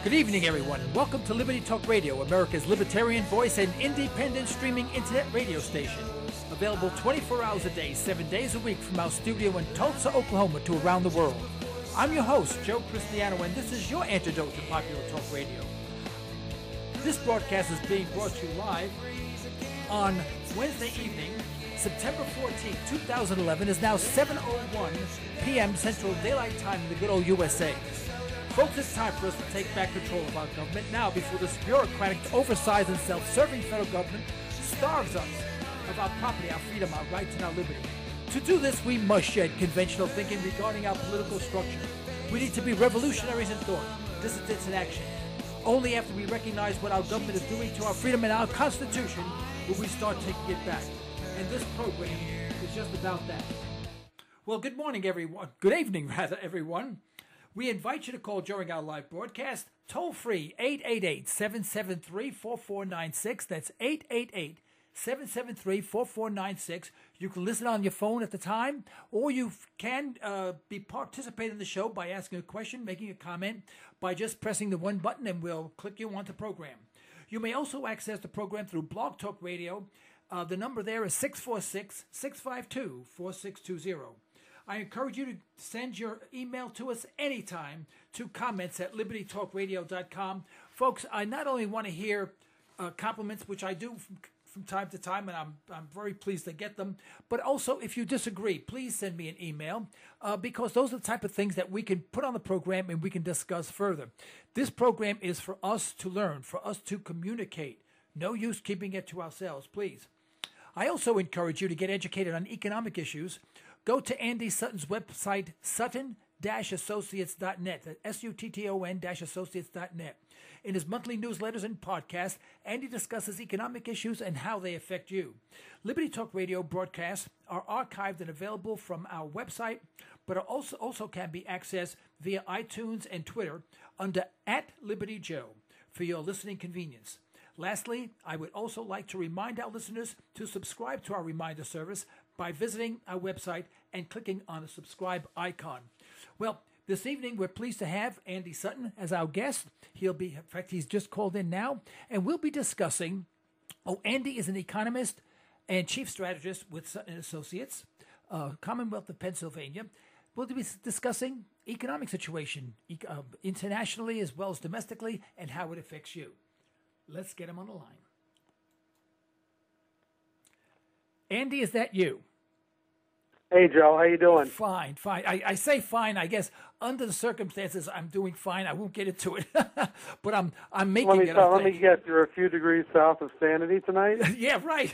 Good evening, everyone, and welcome to Liberty Talk Radio, America's libertarian voice and independent streaming internet radio station. Available 24 hours a day, 7 days a week from our studio in Tulsa, Oklahoma to around the world. I'm your host, Joe Cristiano, and this is your antidote to popular talk radio. This broadcast is being brought to you live on Wednesday evening, September 14, 2011. Is now 7:01 p.m. Central Daylight Time in the good old USA. Folks, it's time for us to take back control of our government now before this bureaucratic, oversized, and self-serving federal government starves us of our property, our freedom, our rights, and our liberty. To do this, we must shed conventional thinking regarding our political structure. We need to be revolutionaries in thought, dissidents in action. Only after we recognize what our government is doing to our freedom and our Constitution will we start taking it back. And this program is just about that. Well, good morning, everyone. Good evening, rather, everyone. We invite you to call during our live broadcast, toll-free, 888-773-4496. That's 888-773-4496. You can listen on your phone at the time, or you can participate in the show by asking a question, making a comment, by just pressing the one button, and we'll click you onto the program. You may also access the program through Blog Talk Radio. The number there is 646-652-4620. I encourage you to send your email to us anytime to comments@libertytalkradio.com. Folks, I not only want to hear compliments, which I do from time to time, and I'm very pleased to get them, but also if you disagree, please send me an email because those are the type of things that we can put on the program and we can discuss further. This program is for us to learn, for us to communicate. No use keeping it to ourselves, please. I also encourage you to get educated on economic issues. Go to Andy Sutton's website, sutton-associates.net, that's SUTTON-associates.net. In his monthly newsletters and podcasts, Andy discusses economic issues and how they affect you. Liberty Talk Radio broadcasts are archived and available from our website, but are also can be accessed via iTunes and Twitter under @LibertyJoe for your listening convenience. Lastly, I would also like to remind our listeners to subscribe to our reminder service by visiting our website and clicking on the subscribe icon. Well, this evening we're pleased to have Andy Sutton as our guest. In fact, he's just called in now, and we'll be discussing, Andy is an economist and chief strategist with Sutton Associates, Commonwealth of Pennsylvania. We'll be discussing economic situation, internationally as well as domestically, and how it affects you. Let's get him on the line. Andy, is that you? Hey, Joe, how you doing? Fine. I say fine. I guess under the circumstances, I'm doing fine. I won't get into it, but I'm making it. Let me guess. You're a few degrees south of sanity tonight. Yeah, right.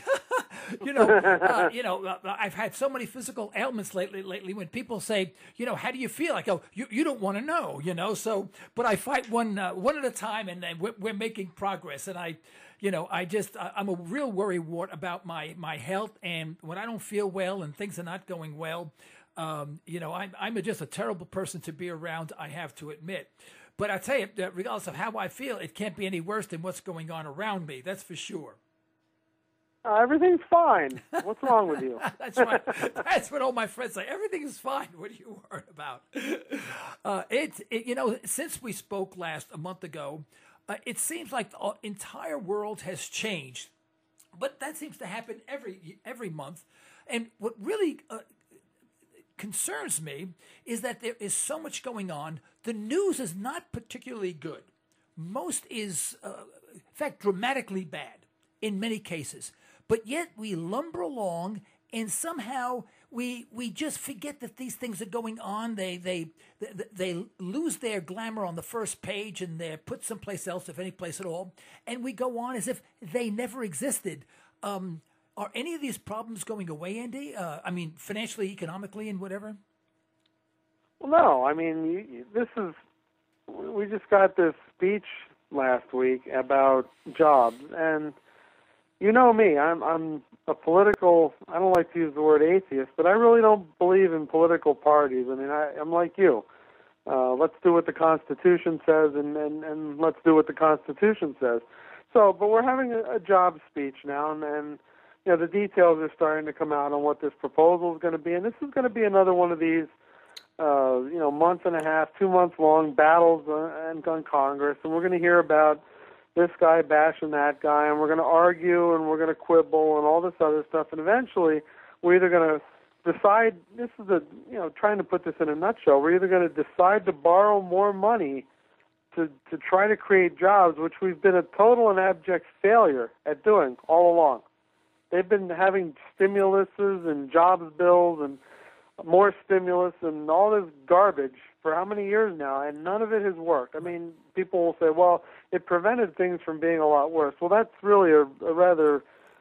I've had so many physical ailments lately. When people say, how do you feel? I go, you don't want to know, So, but I fight one at a time, and we're making progress. And I'm a real worrywart about my health, and when I don't feel well and things are not going well, I'm just a terrible person to be around, I have to admit. But I tell you, regardless of how I feel, it can't be any worse than what's going on around me. That's for sure. Everything's fine. What's wrong with you? That's right. That's what all my friends say. Everything is fine. What are you worried about? Since we spoke a month ago, it seems like the entire world has changed, but that seems to happen every month. And what really concerns me is that there is so much going on. The news is not particularly good. Most is, in fact, dramatically bad in many cases. But yet we lumber along, and somehow we just forget that these things are going on. They lose their glamour on the first page, and they're put someplace else, if any place at all. And we go on as if they never existed. Are any of these problems going away, Andy? Financially, economically, and whatever? Well, no. We just got this speech last week about jobs, and you know me, I'm a political, I don't like to use the word atheist, but I really don't believe in political parties. I'm like you. Let's do what the Constitution says, and let's do what the Constitution says. But we're having a job speech now, and the details are starting to come out on what this proposal is going to be, and this is going to be another one of these month and a half, 2 months long battles on Congress, and we're going to hear about this guy bashing that guy, and we're going to argue, and we're going to quibble, and all this other stuff, and eventually we're either going to decide, this is trying to put this in a nutshell, we're either going to decide to borrow more money to try to create jobs, which we've been a total and abject failure at doing all along. They've been having stimuluses and jobs bills and more stimulus and all this garbage for how many years now, and none of it has worked. I mean, people will say, well, it prevented things from being a lot worse. Well, that's really a rather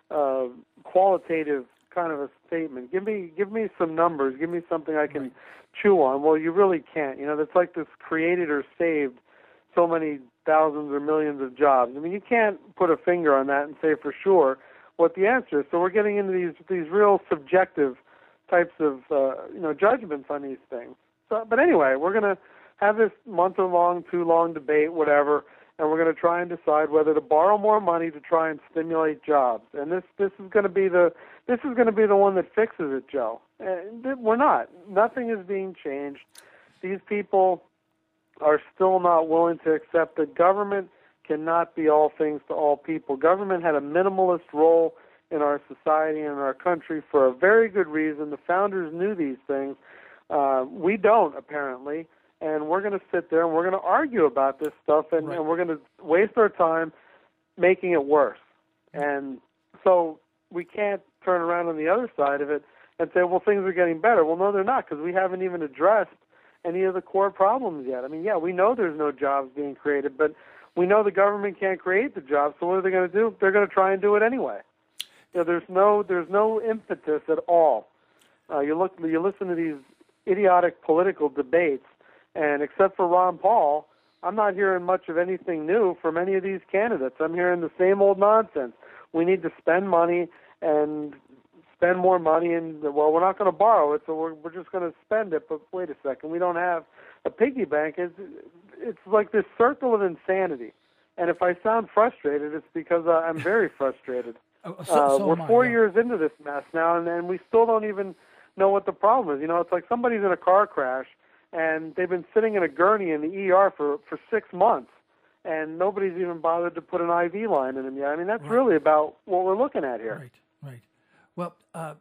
qualitative kind of a statement. Give me some numbers. Give me something I can chew on. Well, you really can't. That's like this created or saved so many thousands or millions of jobs. I mean, you can't put a finger on that and say for sure what the answer is. So we're getting into these real subjective types of judgments on these things. So, but anyway, we're going to have this month-long, too-long debate, whatever, and we're going to try and decide whether to borrow more money to try and stimulate jobs. And this is going to be the one that fixes it, Joe. We're not. Nothing is being changed. These people are still not willing to accept that government cannot be all things to all people. Government had a minimalist role in our society and in our country for a very good reason. The founders knew these things. We don't, apparently, and we're going to sit there and we're going to argue about this stuff, and we're going to waste our time making it worse. And so we can't turn around on the other side of it and say, well, things are getting better. Well, no, they're not, because we haven't even addressed any of the core problems yet. I mean, yeah, we know there's no jobs being created, but we know the government can't create the jobs, so what are they going to do? They're going to try and do it anyway. There's no impetus at all. You listen to these idiotic political debates, and except for Ron Paul, I'm not hearing much of anything new from any of these candidates. I'm hearing the same old nonsense. We need to spend money and spend more money, and, well, we're not going to borrow it, so we're just going to spend it. But wait a second, we don't have a piggy bank. It's like this circle of insanity. And if I sound frustrated, it's because I'm very frustrated. We're 4 years into this mess now, and we still don't even know what the problem is. It's like somebody's in a car crash, and they've been sitting in a gurney in the ER for 6 months, and nobody's even bothered to put an IV line in him yet. I mean, that's really about what we're looking at here. Right. Well,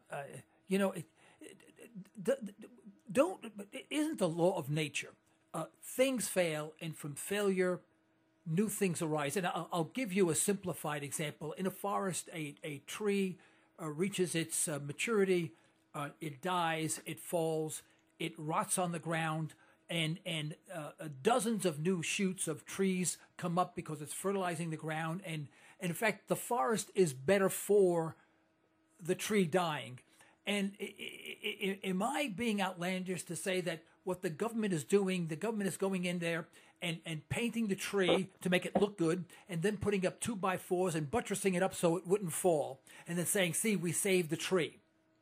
isn't the law of nature? Things fail, and from failure, new things arise. And I'll give you a simplified example. In a forest, a tree reaches its maturity, it dies, it falls, it rots on the ground, and dozens of new shoots of trees come up because it's fertilizing the ground. And in fact, the forest is better for the tree dying. And am I being outlandish to say that what the government is doing, the government is going in there and painting the tree to make it look good, and then putting up 2x4s and buttressing it up so it wouldn't fall, and then saying, see, we saved the tree?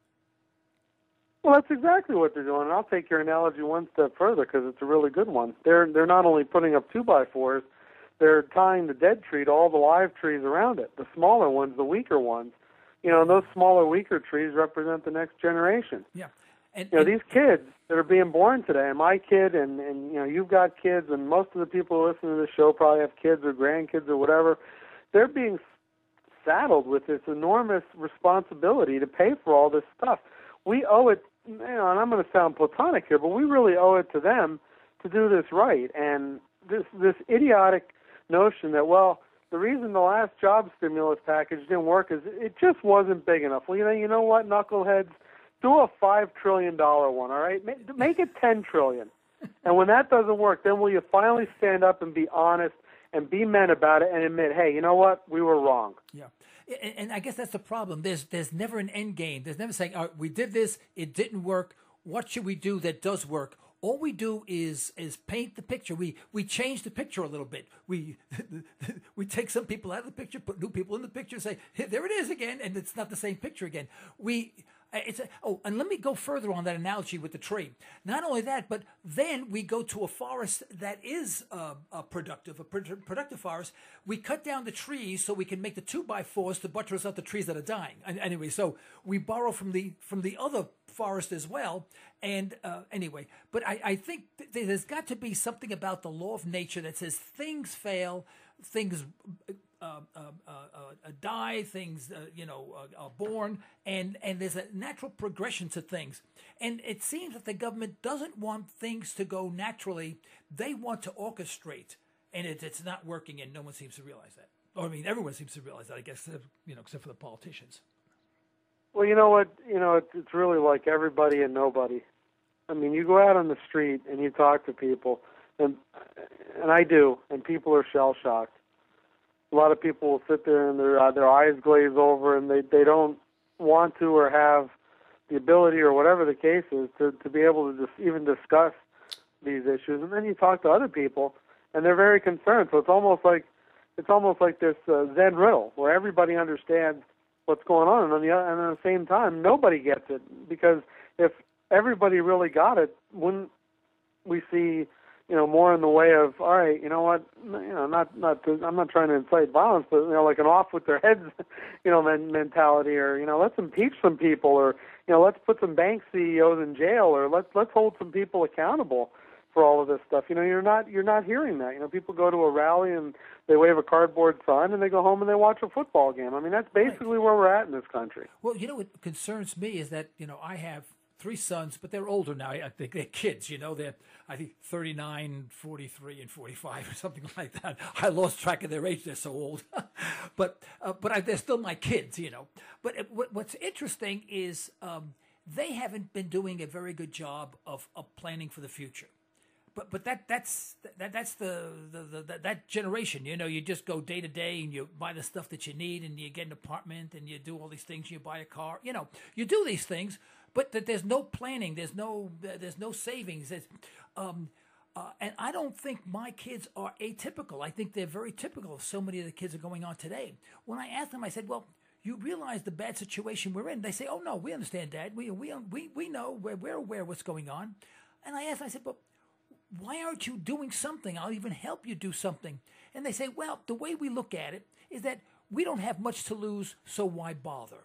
Well, that's exactly what they're doing. And I'll take your analogy one step further because it's a really good one. They're not only putting up 2x4s, they're tying the dead tree to all the live trees around it, the smaller ones, the weaker ones. And those smaller, weaker trees represent the next generation. Yeah. And these kids that are being born today, and my kid, and you've got kids, and most of the people who listen to this show probably have kids or grandkids or whatever, they're being saddled with this enormous responsibility to pay for all this stuff. We owe it, and I'm going to sound platonic here, but we really owe it to them to do this right. And this idiotic notion that, well, the reason the last job stimulus package didn't work is it just wasn't big enough. Well, you know what, knuckleheads? Do a $5 trillion one, all right? Make it $10 trillion. And when that doesn't work, then will you finally stand up and be honest and be men about it and admit, hey, you know what, we were wrong. Yeah. And I guess that's the problem. There's never an end game. There's never saying, all right, we did this, it didn't work. What should we do that does work? All we do is paint the picture. We change the picture a little bit. We take some people out of the picture, put new people in the picture, say, hey, there it is again, and it's not the same picture again. And let me go further on that analogy with the tree. Not only that, but then we go to a forest that is productive forest. We cut down the trees so we can make the 2x4s to buttress up the trees that are dying. Anyway, so we borrow from the other forest as well. And anyway, but I think there's got to be something about the law of nature that says things fail, things die, things are born, and there's a natural progression to things. And it seems that the government doesn't want things to go naturally; they want to orchestrate, and it's not working, and no one seems to realize that. Or I mean, everyone seems to realize that, I guess, except for the politicians. Well, you know what? It's really like everybody and nobody. I mean, you go out on the street and you talk to people, and I do, and people are shell shocked. A lot of people will sit there and their eyes glaze over, and they don't want to or have the ability or whatever the case is to be able to just even discuss these issues. And then you talk to other people, and they're very concerned. So it's almost like this Zen riddle where everybody understands what's going on, and at the same time, nobody gets it, because if everybody really got it, wouldn't we see more in the way of, all right, you know what, I'm not trying to incite violence, but like an off with their heads, mentality, or let's impeach some people, or let's put some bank CEOs in jail, or let's hold some people accountable for all of this stuff. You're not hearing that. People go to a rally and they wave a cardboard sign and they go home and they watch a football game. I mean, that's basically where we're at in this country. Well, what concerns me is that I have 3 sons, but they're older now. I think they're kids, they're, I think, 39, 43, and 45 or something like that. I lost track of their age. They're so old. but they're still my kids, But what's interesting is they haven't been doing a very good job of planning for the future. But that's that generation. You just go day to day and you buy the stuff that you need, and you get an apartment and you do all these things. You buy a car. You do these things, but there's no planning. There's no savings. And I don't think my kids are atypical. I think they're very typical of so many of the kids that are going on today. When I asked them, I said, "Well, you realize the bad situation we're in?" They say, "Oh no, we understand, Dad. We know. We're aware of what's going on." And I asked, I said, "But why aren't you doing something? I'll even help you do something." And they say, "Well, the way we look at it is that we don't have much to lose, so why bother?"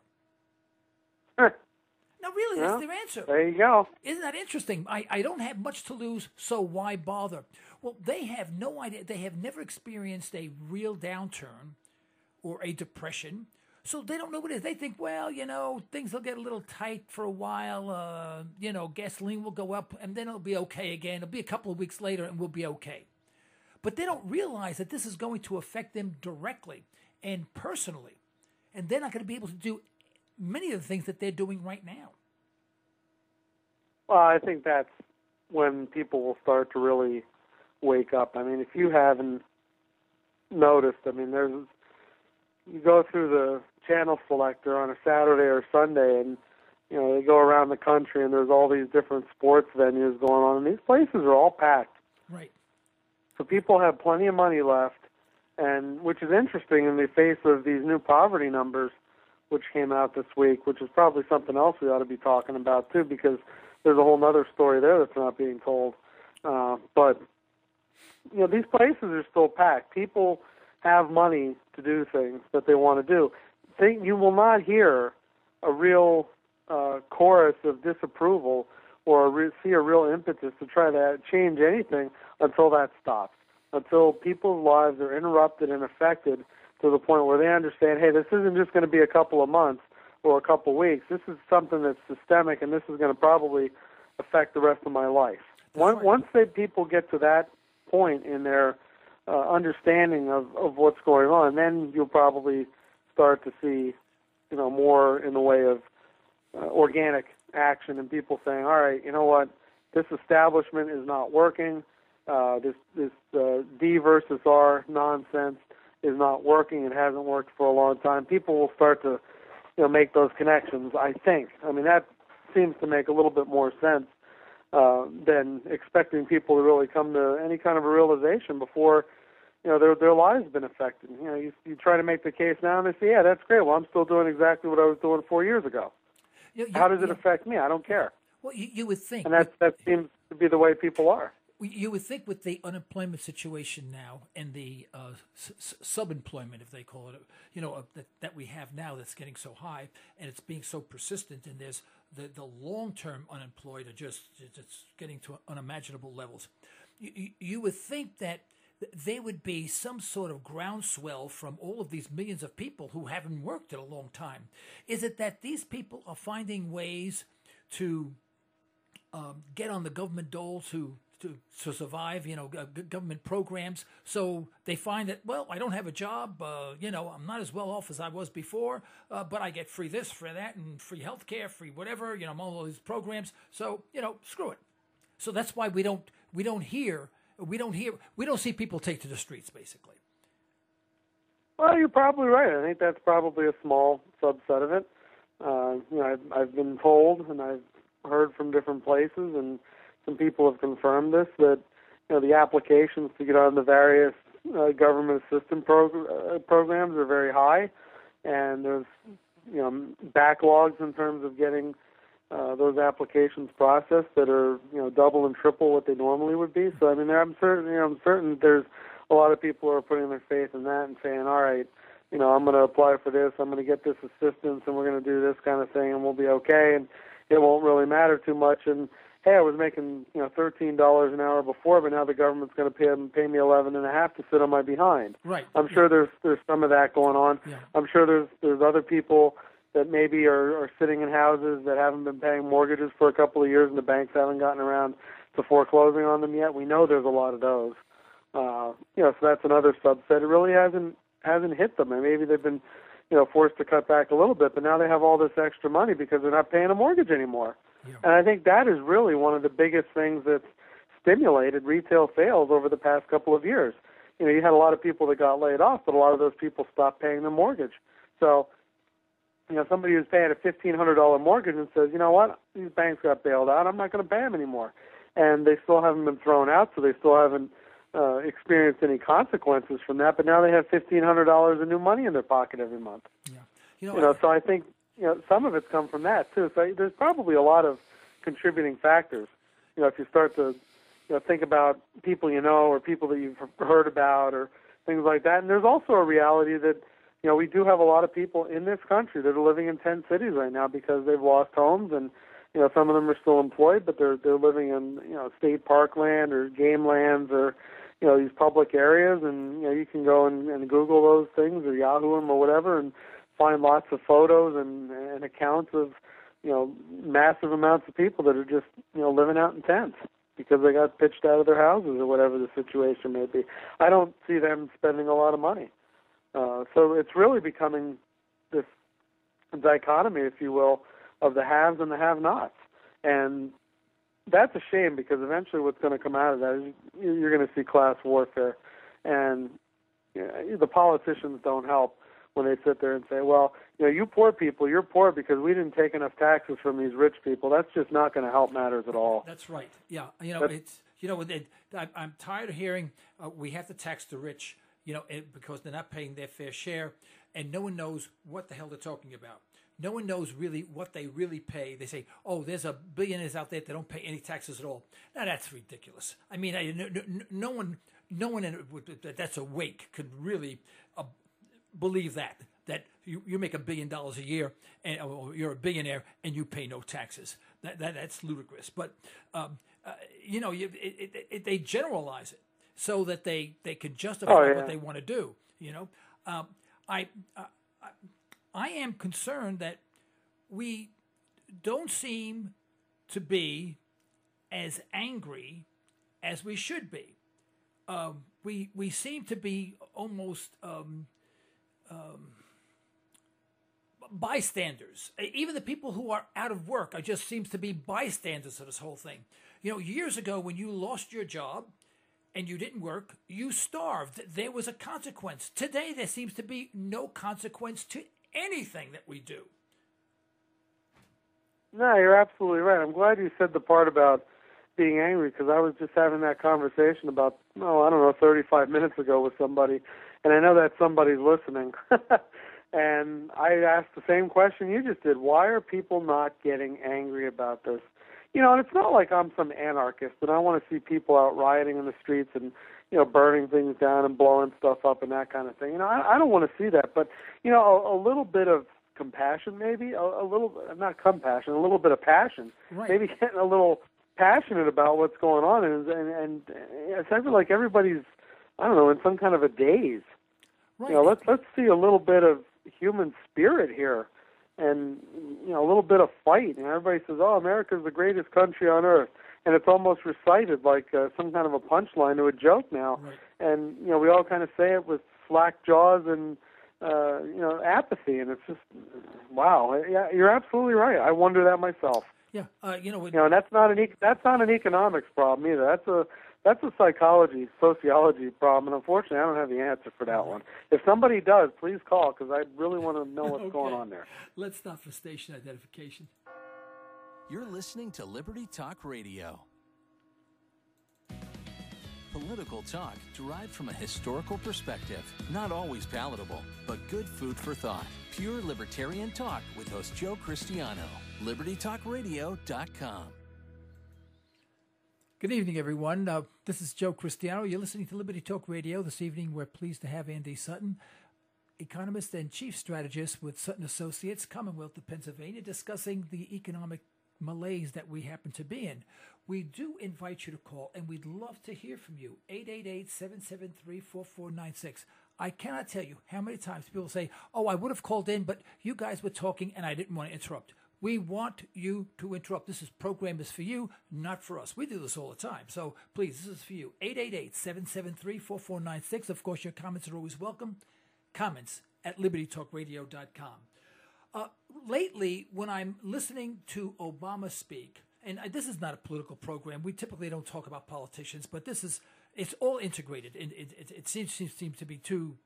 Now, really, that's their answer. There you go. Isn't that interesting? I don't have much to lose, so why bother? Well, they have no idea. They have never experienced a real downturn or a depression, so they don't know what it is. They think, well, things will get a little tight for a while. Gasoline will go up, and then it'll be okay again. It'll be a couple of weeks later, and we'll be okay. But they don't realize that this is going to affect them directly and personally, and they're not going to be able to do many of the things that they're doing right now. Well, I think that's when people will start to really wake up. I mean, if you haven't noticed, you go through the channel selector on a Saturday or Sunday, and they go around the country, and there's all these different sports venues going on, and these places are all packed. Right. So people have plenty of money left, and which is interesting in the face of these new poverty numbers, which came out this week, which is probably something else we ought to be talking about too, because there's a whole other story there that's not being told. But these places are still packed. People have money to do things that they want to do. You will not hear a real chorus of disapproval or see a real impetus to try to change anything until that stops, until people's lives are interrupted and affected to the point where they understand, hey, this isn't just going to be a couple of months or a couple of weeks. This is something that's systemic, and this is going to probably affect the rest of my life. Once people get to that point in their understanding of what's going on, then you'll probably start to see, more in the way of organic action and people saying, all right, you know what, this establishment is not working. This D versus R nonsense is not working. It hasn't worked for a long time. People will start to, make those connections, I think. I mean, that seems to make a little bit more sense than expecting people to really come to any kind of a realization before, their lives have been affected. You try to make the case now, and they say, yeah, that's great. Well, I'm still doing exactly what I was doing 4 years ago. How does it affect me? I don't care. Well, you would think. And that seems to be the way people are. You would think with the unemployment situation now and the subemployment, if they call it, that we have now that's getting so high and it's being so persistent, and there's the long-term unemployed are just it's getting to unimaginable levels. You would think that there would be some sort of groundswell from all of these millions of people who haven't worked in a long time. Is it that these people are finding ways to get on the government dole to survive, government programs? So they find that, well, I don't have a job, I'm not as well off as I was before, but I get free this, free that, and free health care, free whatever, I'm all these programs. So, screw it. So that's why we don't see people take to the streets, basically. Well, you're probably right. I think that's probably a small subset of it. I've been told, and I've heard from different places, and some people have confirmed this, that the applications to get on the various government assistance programs are very high, and there's backlogs in terms of getting those applications processed that are double and triple what they normally would be. So I'm certain there's a lot of people who are putting their faith in that and saying, all right, I'm going to apply for this, I'm going to get this assistance, and we're going to do this kind of thing, and we'll be okay, and it won't really matter too much. And hey, I was making $13 an hour before, but now the government's going to pay me $11.50 to sit on my behind. Right. I'm sure there's some of that going on. Yeah. I'm sure there's other people that maybe are sitting in houses that haven't been paying mortgages for a couple of years, and the banks haven't gotten around to foreclosing on them yet. We know there's a lot of those. So that's another subset. It really hasn't hit them, and maybe they've been forced to cut back a little bit, but now they have all this extra money because they're not paying a mortgage anymore. Yeah. And I think that is really one of the biggest things that's stimulated retail sales over the past couple of years. You had a lot of people that got laid off, but a lot of those people stopped paying their mortgage. So, somebody who's paying a $1,500 mortgage and says, you know what, these banks got bailed out, I'm not going to pay them anymore. And they still haven't been thrown out, so they still haven't experienced any consequences from that, but now they have $1,500 of new money in their pocket every month. Yeah. So I think some of it's come from that too. So there's probably a lot of contributing factors. If you start to think about people or people that you've heard about or things like that. And there's also a reality that we do have a lot of people in this country that are living in tent cities right now because they've lost homes, and some of them are still employed, but they're living in state park land or game lands or these public areas, and you can go and Google those things or Yahoo them or whatever and find lots of photos and accounts of massive amounts of people that are just living out in tents because they got pitched out of their houses or whatever the situation may be. I don't see them spending a lot of money. So it's really becoming this dichotomy, if you will, of the haves and the have-nots. And that's a shame because eventually what's going to come out of that is you're going to see class warfare. And the politicians don't help when they sit there and say, well, you poor people, you're poor because we didn't take enough taxes from these rich people. That's just not going to help matters at all. That's right. Yeah. I'm tired of hearing we have to tax the rich, because they're not paying their fair share, and no one knows what the hell they're talking about. No one knows really what they really pay. They say, oh, there's a billionaires out there that don't pay any taxes at all. Now, that's ridiculous. I mean, no one that's awake could really believe that you make $1 billion a year and you're a billionaire and you pay no taxes. That's ludicrous. But, they generalize it so that they can justify what they want to do. I am concerned that we don't seem to be as angry as we should be. We seem to be almost bystanders. Even the people who are out of work just seems to be bystanders of this whole thing. Years ago when you lost your job and you didn't work, you starved. There was a consequence. Today there seems to be no consequence to anything that we do. No, you're absolutely right. I'm glad you said the part about being angry because I was just having that conversation about, 35 minutes ago with somebody, and I know that somebody's listening. And I asked the same question you just did. Why are people not getting angry about this? You know, and it's not like I'm some anarchist and I want to see people out rioting in the streets and, you know, burning things down and blowing stuff up and that kind of thing. You know, I don't want to see that. But, you know, a little bit of compassion maybe, a little, not compassion, a little bit of passion. Right. Maybe getting a little passionate about what's going on. And it's I feel like everybody's, I don't know, in some kind of a daze. Right. You know, let's see a little bit of human spirit here, and you know, a little bit of fight. And everybody says, "Oh, America's the greatest country on earth," and it's almost recited like some kind of a punchline to a joke now. Right. And you know, we all kind of say it with slack jaws and you know, apathy, and it's just wow. Yeah, you're absolutely right. I wonder that myself. Yeah, you know, and that's not an economics problem either. That's a psychology, sociology problem, and unfortunately, I don't have the answer for that one. If somebody does, please call, because I really want to know what's going on there. Let's stop for station identification. You're listening to Liberty Talk Radio. Political talk derived from a historical perspective. Not always palatable, but good food for thought. Pure libertarian talk with host Joe Cristiano. LibertyTalkRadio.com. Good evening, everyone. This is Joe Cristiano. You're listening to Liberty Talk Radio. This evening, we're pleased to have Andy Sutton, economist and chief strategist with Sutton Associates, Commonwealth of Pennsylvania, discussing the economic malaise that we happen to be in. We do invite you to call, and we'd love to hear from you. 888-773-4496. I cannot tell you how many times people say, "Oh, I would have called in, but you guys were talking, and I didn't want to interrupt." We want you to interrupt. This program is for you, not for us. We do this all the time. So please, this is for you. 888-773-4496. Of course, your comments are always welcome. Comments at libertytalkradio.com. Lately, when I'm listening to Obama speak, and this is not a political program. We typically don't talk about politicians, but it's all integrated. It seems to be too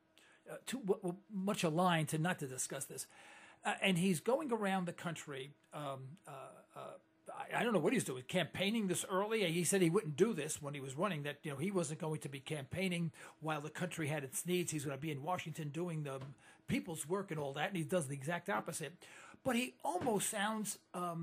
much aligned to not to discuss this. And he's going around the country. I don't know what he's doing, campaigning this early. He said he wouldn't do this when he was running, that he wasn't going to be campaigning while the country had its needs. He's going to be in Washington doing the people's work and all that, and he does the exact opposite. But he almost sounds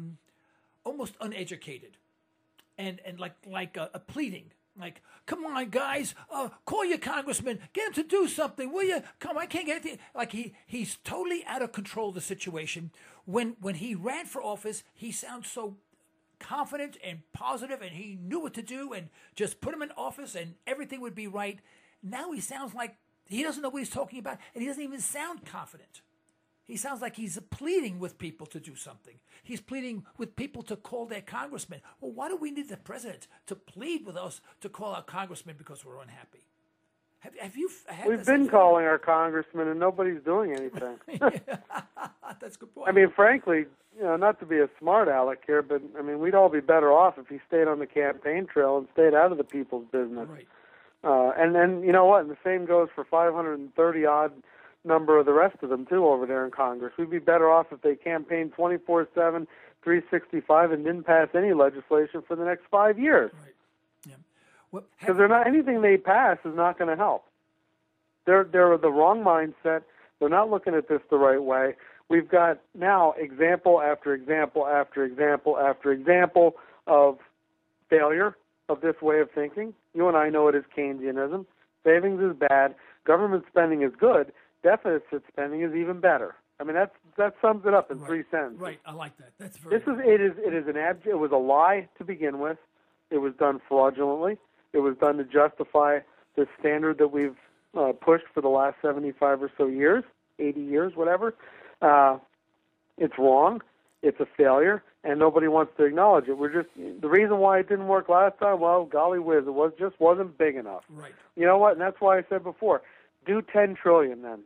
almost uneducated and like a pleading. Like, come on, guys, call your congressman, get him to do something, will you? Come, I can't get anything. Like he's totally out of control of the situation. When he ran for office, he sounds so confident and positive, and he knew what to do, and just put him in office, and everything would be right. Now he sounds like he doesn't know what he's talking about, and he doesn't even sound confident. He sounds like he's pleading with people to do something. He's pleading with people to call their congressman. Well, why do we need the president to plead with us to call our congressman because we're unhappy? Have you had We've been calling our congressman, and nobody's doing anything. That's a good point. I mean, frankly, not to be a smart aleck here, but, I mean, we'd all be better off if he stayed on the campaign trail and stayed out of the people's business. Right. And then, you know what, and the same goes for 530-odd number of the rest of them, too, over there in Congress. We'd be better off if they campaigned 24/7, 365, and didn't pass any legislation for the next 5 years. Right. Yeah. Well, because they're not, anything they pass is not going to help. They're the wrong mindset. They're not looking at this the right way. We've got now example after example after example after example of failure of this way of thinking. You and I know it is Keynesianism. Savings is bad. Government spending is good. Deficit spending is even better. I mean, that sums it up in 3 sentences. Right, I like that. That's very. It was a lie to begin with. It was done fraudulently. It was done to justify the standard that we've pushed for the last 75 or so years, 80 years, whatever. It's wrong. It's a failure, and nobody wants to acknowledge it. The reason why it didn't work last time, well, golly whiz, it just wasn't big enough. Right. You know what? And that's why I said before, do 10 trillion then.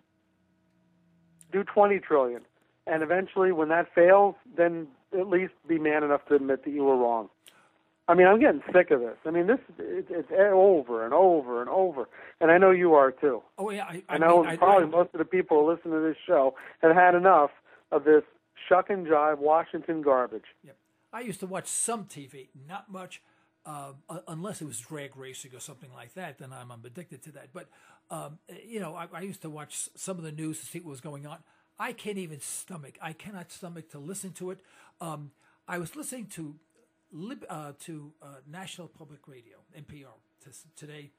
Do 20 trillion. And eventually, when that fails, then at least be man enough to admit that you were wrong. I mean, I'm getting sick of this. I mean, it's over and over and over. And I know you are, too. Oh, yeah. I know most of the people who listen to this show have had enough of this shuck and jive Washington garbage. Yep. I used to watch some TV, not much, unless it was drag racing or something like that, then I'm addicted to that. But, I used to watch some of the news to see what was going on. I can't even stomach. I cannot stomach to listen to it. I was listening to National Public Radio, NPR, today.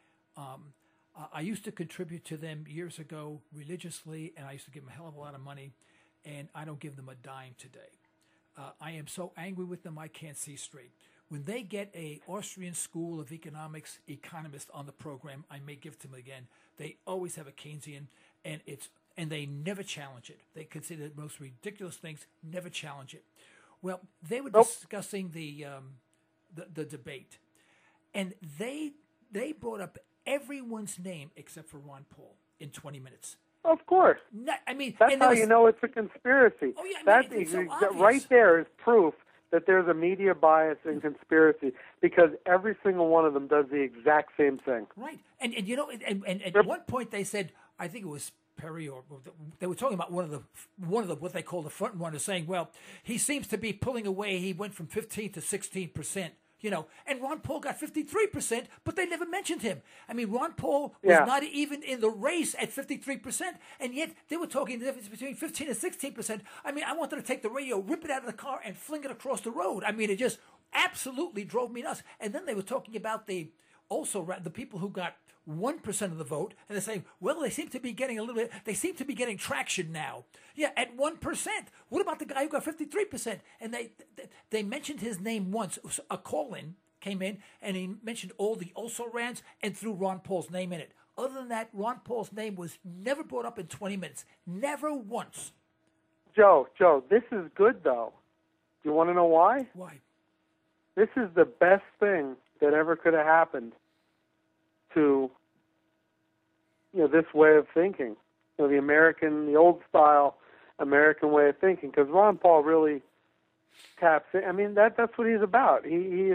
I used to contribute to them years ago religiously, and I used to give them a hell of a lot of money, and I don't give them a dime today. I am so angry with them, I can't see straight. When they get a Austrian School of Economics economist on the program, I may give to them again. They always have a Keynesian, and they never challenge it. They consider the most ridiculous things, never challenge it. Well, they were discussing the debate, and they brought up everyone's name except for Ron Paul in 20 minutes. Of course. That's how you know it's a conspiracy. Oh, yeah, That so right there is proof that there's a media bias and conspiracy, because every single one of them does the exact same thing. Right. And at one point they said, I think it was Perry, or they were talking about one of the what they call the front runners, saying, well, he seems to be pulling away. He went from 15 to 16%. And Ron Paul got 53%, but they never mentioned him. Ron Paul was not even in the race at 53%, and yet they were talking the difference between 15 and 16%. I wanted to take the radio, rip it out of the car, and fling it across the road. It just absolutely drove me nuts. And then they were talking about the people who got 1% of the vote, and they're saying, well, they seem to be getting traction now. Yeah, at 1%. What about the guy who got 53%? And they mentioned his name once. A call-in came in, and he mentioned all the also-rans and threw Ron Paul's name in it. Other than that, Ron Paul's name was never brought up in 20 minutes. Never once. Joe, this is good, though. Do you want to know why? Why? This is the best thing that ever could have happened to this way of thinking, the old style American way of thinking, because Ron Paul really taps in. That's what he's about.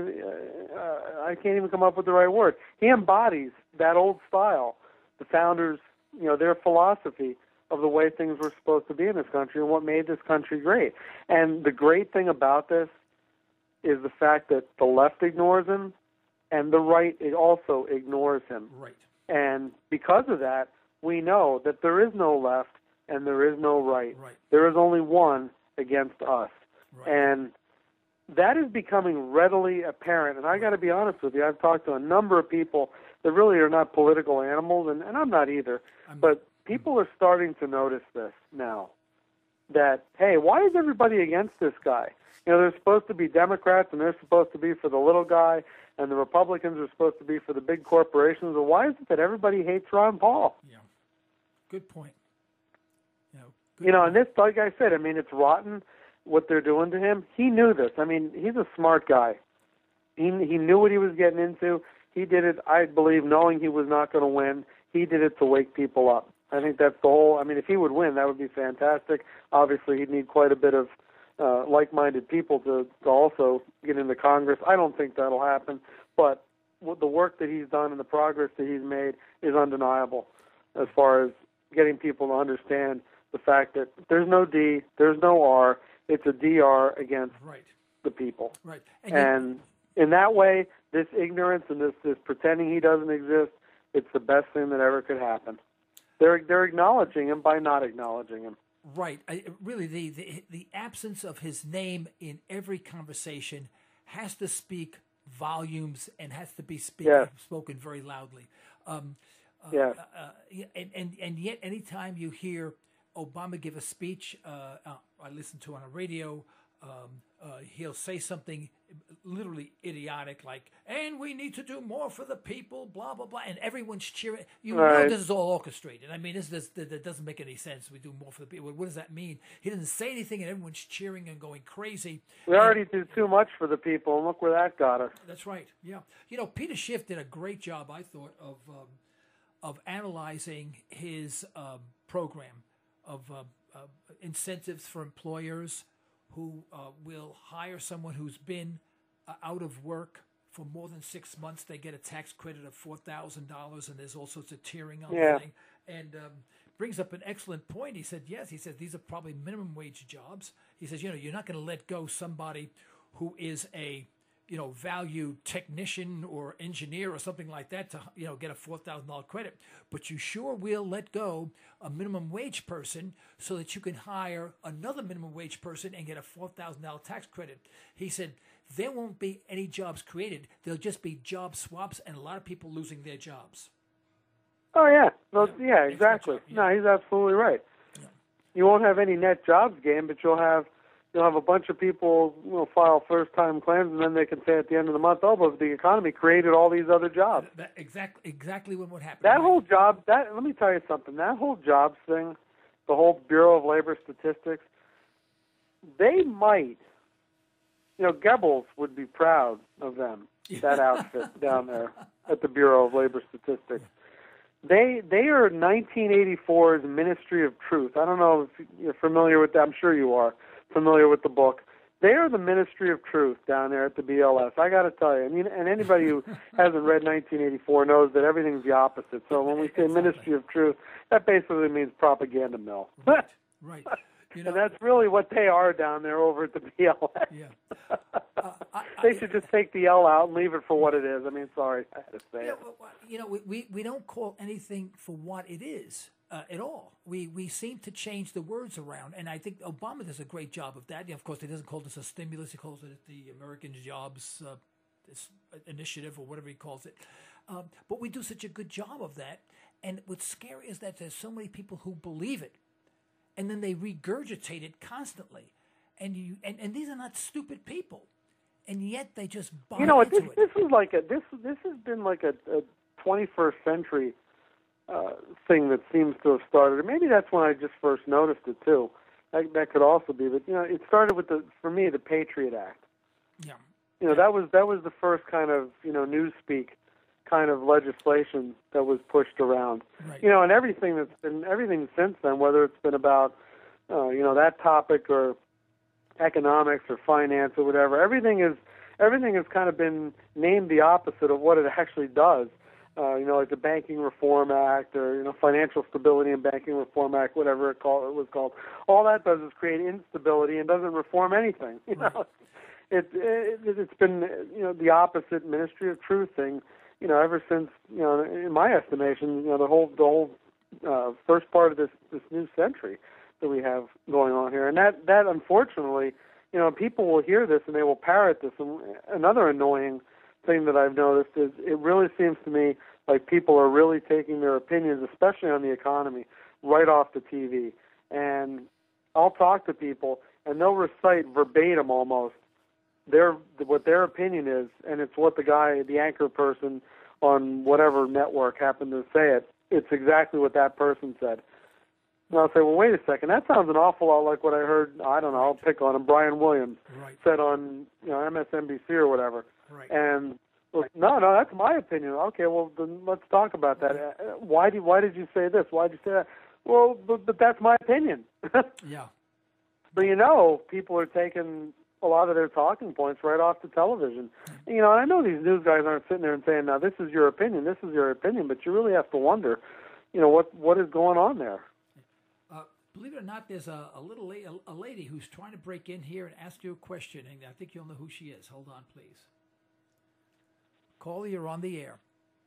I can't even come up with the right word. He embodies that old style, the founders, their philosophy of the way things were supposed to be in this country and what made this country great. And the great thing about this is the fact that the left ignores him, and the right also ignores him. Right. And because of that, we know that there is no left and there is no right. Right. There is only one against us. Right. And that is becoming readily apparent. And I got to be honest with you, I've talked to a number of people that really are not political animals, and I'm not either. But people are starting to notice this now, that, hey, why is everybody against this guy? They're supposed to be Democrats, and they're supposed to be for the little guy, and the Republicans are supposed to be for the big corporations. Well, why is it that everybody hates Ron Paul? Yeah, good point. And this, like I said, it's rotten what they're doing to him. He knew this. He's a smart guy. He knew what he was getting into. He did it, I believe, knowing he was not going to win. He did it to wake people up. I think that's the whole. If he would win, that would be fantastic. Obviously, he'd need quite a bit of like-minded people to also get into Congress. I don't think that'll happen, but the work that he's done and the progress that he's made is undeniable as far as getting people to understand the fact that there's no D, there's no R, it's a DR against the people. Right. And in that way, this ignorance and this pretending he doesn't exist, it's the best thing that ever could happen. They're acknowledging him by not acknowledging him. Right. Really, the absence of his name in every conversation has to speak volumes and has to be spoken very loudly. And yet, anytime you hear Obama give a speech, I listen to on a radio, he'll say something literally idiotic like, and we need to do more for the people, blah, blah, blah, and everyone's cheering. Know this is all orchestrated. That doesn't make any sense. We do more for the people. What does that mean? He didn't say anything, and everyone's cheering and going crazy. We already do too much for the people, and look where that got us. That's right, yeah. Peter Schiff did a great job, I thought, of analyzing his program of incentives for employers who will hire someone who's been out of work for more than 6 months. They get a tax credit of $4,000, and there's all sorts of tiering on the thing. And brings up an excellent point. He said, these are probably minimum wage jobs. He says, you're not going to let go somebody who is a value technician or engineer or something like that to, get a $4,000 credit. But you sure will let go a minimum wage person so that you can hire another minimum wage person and get a $4,000 tax credit. He said there won't be any jobs created. There'll just be job swaps and a lot of people losing their jobs. Oh, yeah. Well, yeah, exactly. No, he's absolutely right. Yeah. You won't have any net jobs gained, but you'll have a bunch of people file first-time claims, and then they can say at the end of the month, but the economy created all these other jobs. Exactly what would happen. That whole job, let me tell you something, that whole jobs thing, the whole Bureau of Labor Statistics, they might, Goebbels would be proud of them, that outfit down there at the Bureau of Labor Statistics. They are 1984's Ministry of Truth. I don't know if you're familiar with that. I'm sure you are familiar with the book. They are the Ministry of Truth down there at the BLS. I got to tell you, and anybody who hasn't read 1984 knows that everything's the opposite. So when we say Ministry of Truth, that basically means propaganda mill. Right. And that's really what they are down there over at the BLS. Yeah. They should just take the L out and leave it for what it is. Sorry, I had to say it. We don't call anything for what it is. At all. We seem to change the words around, and I think Obama does a great job of that. Of course, he doesn't call this a stimulus; he calls it the American Jobs Initiative or whatever he calls it. But we do such a good job of that, and what's scary is that there's so many people who believe it, and then they regurgitate it constantly, and these are not stupid people, and yet they just buy into it. This has been like a 21st century thing that seems to have started. Maybe that's when I just first noticed it too. That could also be. But it started with the Patriot Act. Yeah. That was the first kind of newspeak kind of legislation that was pushed around. Right. And everything since then, whether it's been about that topic or economics or finance or whatever, everything has kind of been named the opposite of what it actually does. Like the Banking Reform Act or, Financial Stability and Banking Reform Act, whatever it was called. All that does is create instability and doesn't reform anything. It's been, the opposite Ministry of Truth thing, ever since, in my estimation, the whole first part of this new century that we have going on here. And that unfortunately, people will hear this and they will parrot this. And another annoying thing that I've noticed is it really seems to me like people are really taking their opinions, especially on the economy, right off the TV. And I'll talk to people, and they'll recite verbatim almost what their opinion is, and it's what the anchor person on whatever network happened to say it. It's exactly what that person said. And I'll say, well, wait a second, that sounds an awful lot like what I heard, I don't know, I'll pick on him, Brian Williams said on MSNBC or whatever. Right. And no, that's my opinion. Okay, well, then let's talk about that. Why did you say this? Why did you say that? Well, but that's my opinion. Yeah. So people are taking a lot of their talking points right off the television. And I know these news guys aren't sitting there and saying, now, this is your opinion, but you really have to wonder, what is going on there. Believe it or not, there's a lady who's trying to break in here and ask you a question, and I think you'll know who she is. Hold on, please. Caller, you're on the air.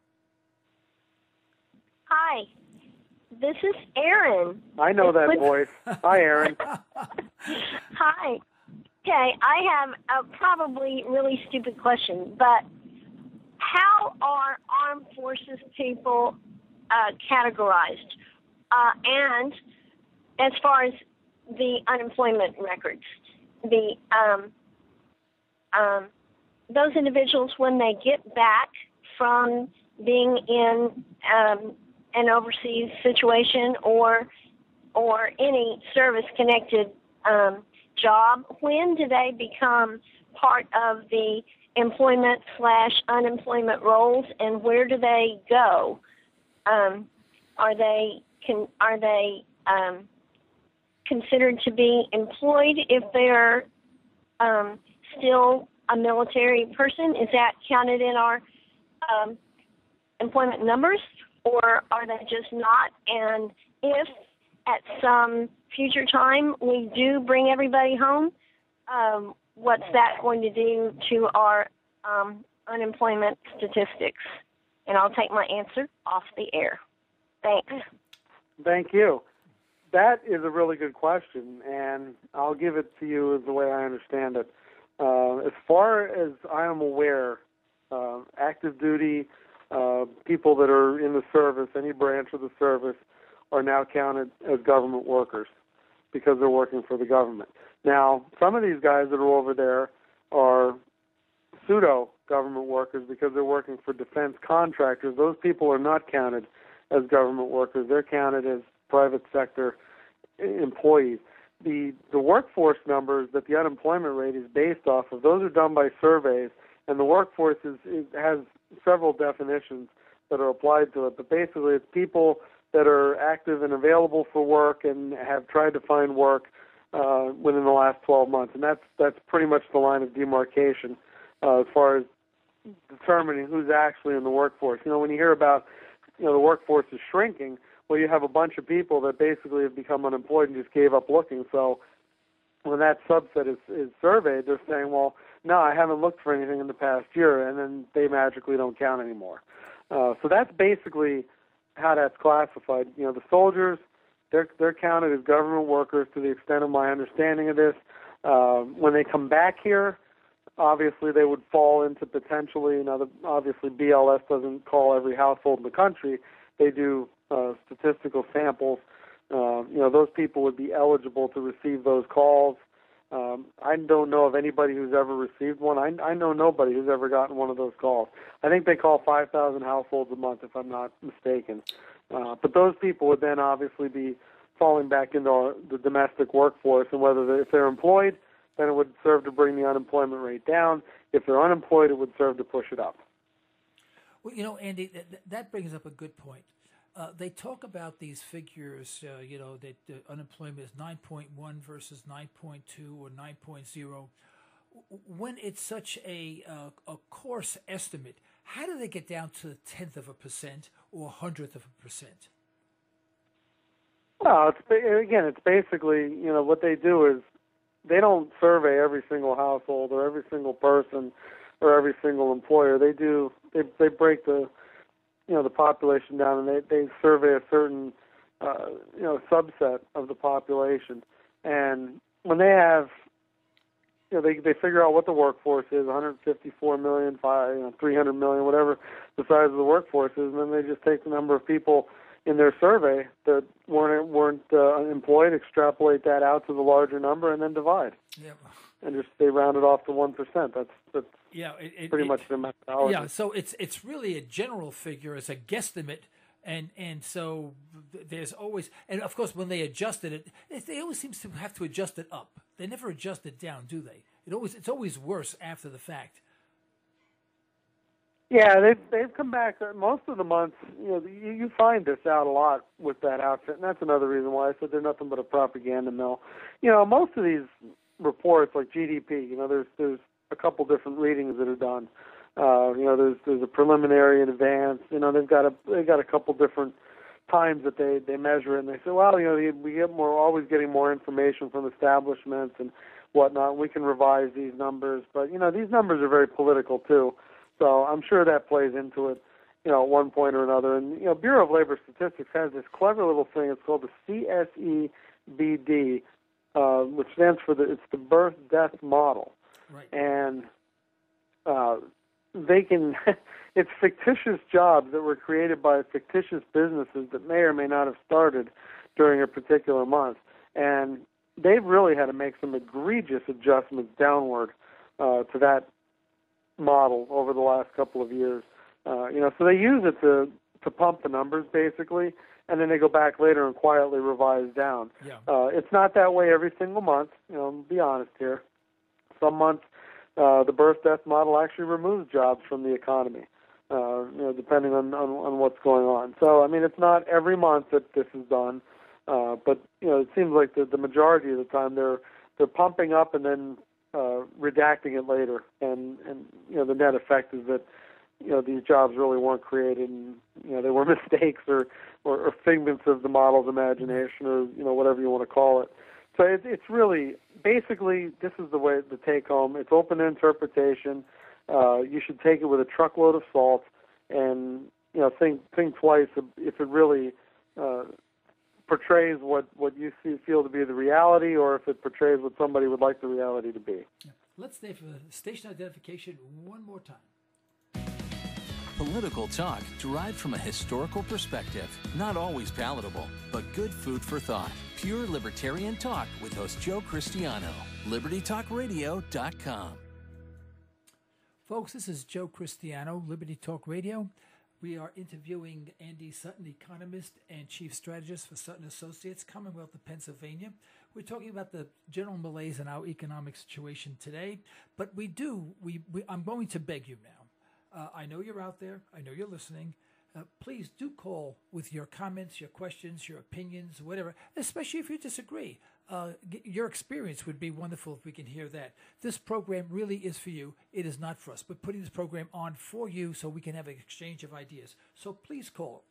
Hi, this is Aaron. I know that voice. Hi, Aaron. Hi. Okay, I have a probably really stupid question, but how are armed forces people categorized? And as far as the unemployment records, those individuals, when they get back from being in an overseas situation or any service-connected job, when do they become part of the employment/unemployment rolls, and where do they go? Are they considered to be employed if they're still a military person? Is that counted in our employment numbers, or are they just not? And if at some future time we do bring everybody home, what's that going to do to our unemployment statistics? And I'll take my answer off the air. Thanks. Thank you. That is a really good question, and I'll give it to you as the way I understand it. As far as I am aware, active duty people that are in the service, any branch of the service, are now counted as government workers because they're working for the government. Now, some of these guys that are over there are pseudo-government workers because they're working for defense contractors. Those people are not counted as government workers. They're counted as private sector employees. The workforce numbers that the unemployment rate is based off of, those are done by surveys, and the workforce has several definitions that are applied to it. But basically, it's people that are active and available for work and have tried to find work within the last 12 months. And that's pretty much the line of demarcation as far as determining who's actually in the workforce. You know, when you hear about, the workforce is shrinking, well, you have a bunch of people that basically have become unemployed and just gave up looking. So when that subset is surveyed, they're saying, well, no, I haven't looked for anything in the past year, and then they magically don't count anymore. So that's basically how that's classified. The soldiers, they're counted as government workers to the extent of my understanding of this. When they come back here, obviously they would fall into potentially, obviously BLS doesn't call every household in the country. They do statistical samples. Those people would be eligible to receive those calls. I don't know of anybody who's ever received one. I know nobody who's ever gotten one of those calls. I think they call 5,000 households a month, if I'm not mistaken. But those people would then obviously be falling back into the domestic workforce, and if they're employed, then it would serve to bring the unemployment rate down. If they're unemployed, it would serve to push it up. Well, Andy, that brings up a good point. They talk about these figures, that unemployment is 9.1 versus 9.2 or 9.0. When it's such a coarse estimate, how do they get down to 1/10% or 100%? Well, it's basically, what they do is they don't survey every single household or every single person or every single employer. They break the population down, and they survey a certain, subset of the population. And when they have, they figure out what the workforce is, 154 million, 300 million, whatever the size of the workforce is, and then they just take the number of people in their survey that weren't employed, extrapolate that out to the larger number, and then divide. Yeah. And they round it off to 1%. That's pretty much their methodology. Yeah, so it's really a general figure, it's a guesstimate, and so there's always, and of course when they adjusted it, they always seem to have to adjust it up. They never adjust it down, do they? It's always worse after the fact. Yeah, they've come back most of the months. You find this out a lot with that outfit, and that's another reason why I said they're nothing but a propaganda mill. Most of these reports, like GDP, there's a couple different readings that are done. There's a preliminary and advanced. They've got a couple different times that they measure it, and they say, well, we're always getting more information from establishments and whatnot. We can revise these numbers, but these numbers are very political too. So I'm sure that plays into it, at one point or another. And Bureau of Labor Statistics has this clever little thing. It's called the CSEBD, which stands for it's the birth death model. Right. And they can it's fictitious jobs that were created by fictitious businesses that may or may not have started during a particular month. And they've really had to make some egregious adjustments downward to that model over the last couple of years. So they use it to pump the numbers, basically, and then they go back later and quietly revise down. Yeah. It's not that way every single month. Be honest here. Some months, the birth-death model actually removes jobs from the economy, depending on what's going on. So, it's not every month that this is done, but it seems like the majority of the time they're pumping up and then redacting it later, and the net effect is that these jobs really weren't created, and they were mistakes or figments of the model's imagination, or whatever you want to call it. So it's really basically, this is the way the take home. It's open to interpretation. you should take it with a truckload of salt, and think twice if it really portrays what you feel to be the reality, or if it portrays what somebody would like the reality to be. Let's stay for station identification one more time. Political talk derived from a historical perspective. Not always palatable, but good food for thought. Pure Libertarian Talk with host Joe Cristiano. LibertyTalkRadio.com. Folks, this is Joe Cristiano, Liberty Talk Radio. We are interviewing Andy Sutton, economist and chief strategist for Sutton Associates, Commonwealth of Pennsylvania. We're talking about the general malaise in our economic situation today, but I'm going to beg you now. I know you're out there. I know you're listening. Please do call with your comments, your questions, your opinions, whatever, especially if you disagree. Your experience would be wonderful if we can hear that. This program really is for you. It is not for us. We're putting this program on for you so we can have an exchange of ideas. So please call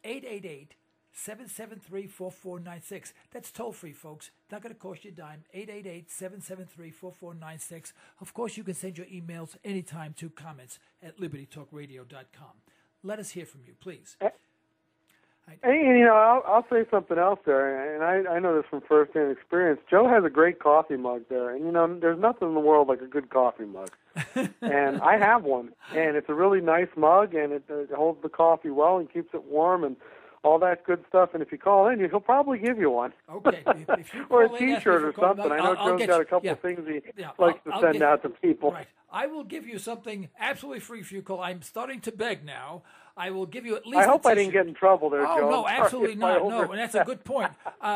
888-773-4496. That's toll free, folks. Not going to cost you a dime. 888-773-4496. Of course, you can send your emails anytime to comments@libertytalkradio.com. Let us hear from you, please. And I'll say something else there, and I know this from firsthand experience. Joe has a great coffee mug there, and there's nothing in the world like a good coffee mug. And I have one, and it's a really nice mug, and it holds the coffee well and keeps it warm and all that good stuff. And if you call in, he'll probably give you one. Okay. If you or a T-shirt or something. I know Joe's got a couple of things he likes to send out to people. Right. I will give you something absolutely free if you call. I'm starting to beg now. I will give you at least. I hope I didn't get in trouble there, Joe. Oh no, absolutely not. No, and that's a good point.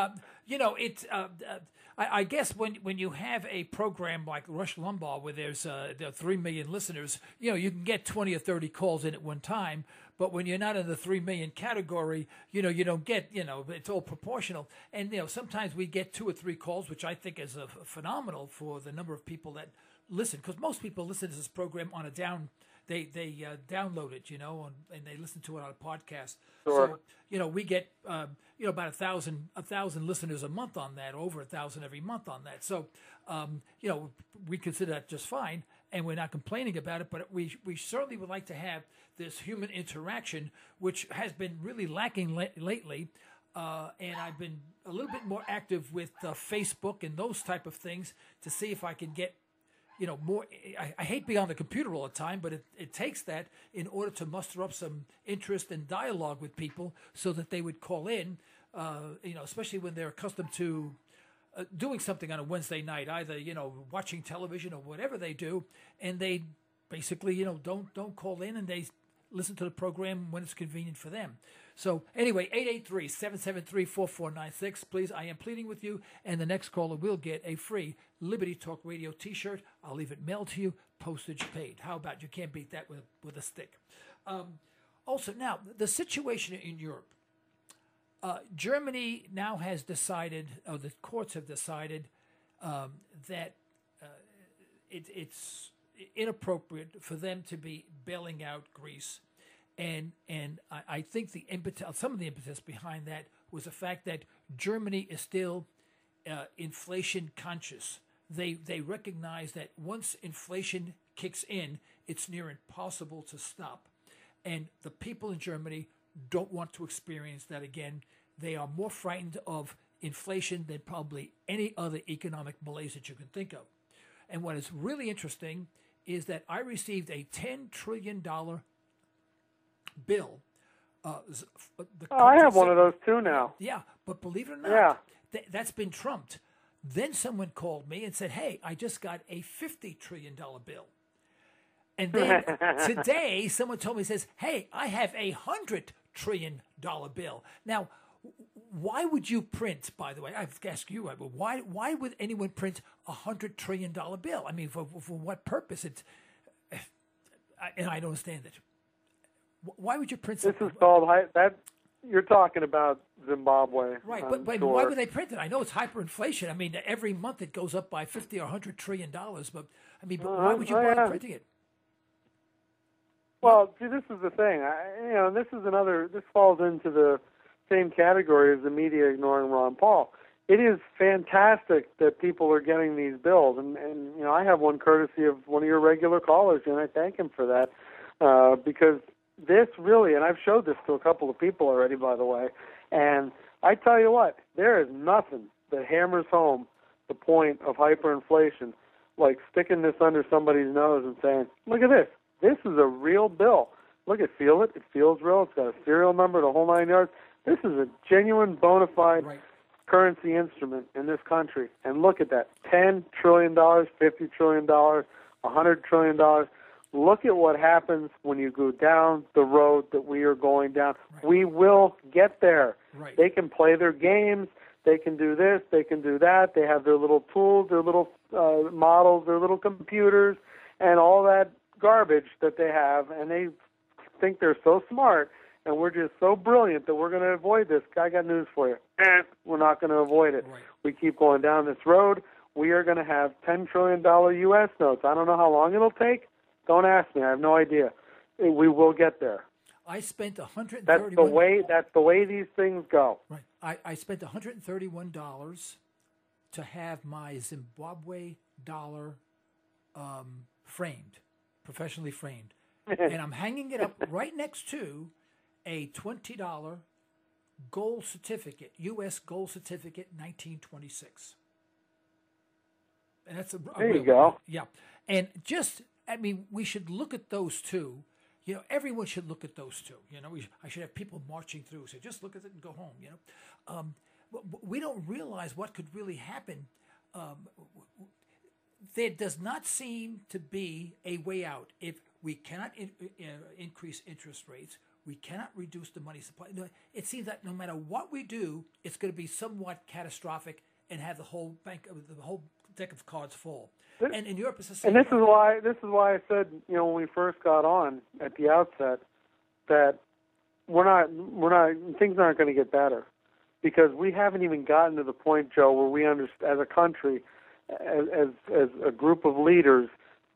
I guess when you have a program like Rush Limbaugh, where there are 3 million listeners, you can get 20 or 30 calls in at one time. But when you're not in the 3 million category, you don't get, it's all proportional. And sometimes we get 2 or 3 calls, which I think is phenomenal for the number of people that listen, because most people listen to this program on they download it, and they listen to it on a podcast. Sure. So, we get, about 1,000 listeners a month on that, over 1,000 every month on that. So, we consider that just fine, and we're not complaining about it, but we certainly would like to have this human interaction, which has been really lacking lately. And I've been a little bit more active with Facebook and those type of things to see if I can get more. I hate being on the computer all the time, but it takes that in order to muster up some interest and dialogue with people so that they would call in, especially when they're accustomed to doing something on a Wednesday night, either, watching television or whatever they do, and they basically, don't call in, and they listen to the program when it's convenient for them. So anyway, 883-773-4496. Please, I am pleading with you, and the next caller will get a free Liberty Talk Radio T-shirt. I'll leave it mailed to you, postage paid. How about you? Can't beat that with a stick. Also, now, the situation in Europe. Germany now has decided, or the courts have decided, that it's inappropriate for them to be bailing out Greece. And I think some of the impetus behind that was the fact that Germany is still inflation conscious. They recognize that once inflation kicks in, it's near impossible to stop. And the people in Germany don't want to experience that again. They are more frightened of inflation than probably any other economic malaise that you can think of. And what is really interesting is that I received a $10 trillion bill. I have one of those too now. Yeah, but believe it or not, that's been trumped. Then someone called me and said, hey, I just got a $50 trillion bill. And then today someone told me, says, hey, I have $100 trillion bill. Now, why would you print, by the way, I have to ask you, why would anyone print $100 trillion bill? I mean, for what purpose? And I don't understand it. Why would you print something? This is called, you're talking about Zimbabwe. Right, but why would they print it? I know it's hyperinflation. I mean, every month it goes up by $50 or $100 trillion, but I mean, why would you bother printing it? Well, see, this is the thing. This falls into the same category as the media ignoring Ron Paul. it is fantastic that people are getting these bills, and I have one courtesy of one of your regular callers, and I thank him for that, because this really, and I've showed this to a couple of people already, by the way, and I tell you what, there is nothing that hammers home the point of hyperinflation like sticking this under somebody's nose and saying, look at this. This is a real bill. Look, feel it. It feels real. It's got a serial number, the whole 9 yards. This is a genuine, bona fide currency instrument in this country. And look at that. $10 trillion, $50 trillion, $100 trillion. Look at what happens when you go down the road that we are going down. Right. We will get there. Right. They can play their games. They can do this. They can do that. They have their little tools, their little models, their little computers, and all that garbage that they have. And they think they're so smart, and we're just so brilliant that we're going to avoid this. I got news for you. We're not going to avoid it. Right. We keep going down this road. We are going to have $10 trillion U.S. notes. I don't know how long it'll take. Don't ask me. I have no idea. We will get there. I spent $131. That's the way these things go. Right. I spent $131 to have my Zimbabwe dollar framed, professionally framed, and I'm hanging it up right next to a $20 gold certificate, U.S. gold certificate, 1926. And that's there you go. Yeah, and we should look at those two. Everyone should look at those two. I should have people marching through. Say, just look at it and go home. We don't realize what could really happen. There does not seem to be a way out. If we cannot increase interest rates, we cannot reduce the money supply. It seems that no matter what we do, it's going to be somewhat catastrophic and have the whole deck of cards fall. And in Europe, it's the same. And this is why I said, when we first got on at the outset, that things aren't going to get better, because we haven't even gotten to the point, Joe, where we understand as a country, as a group of leaders.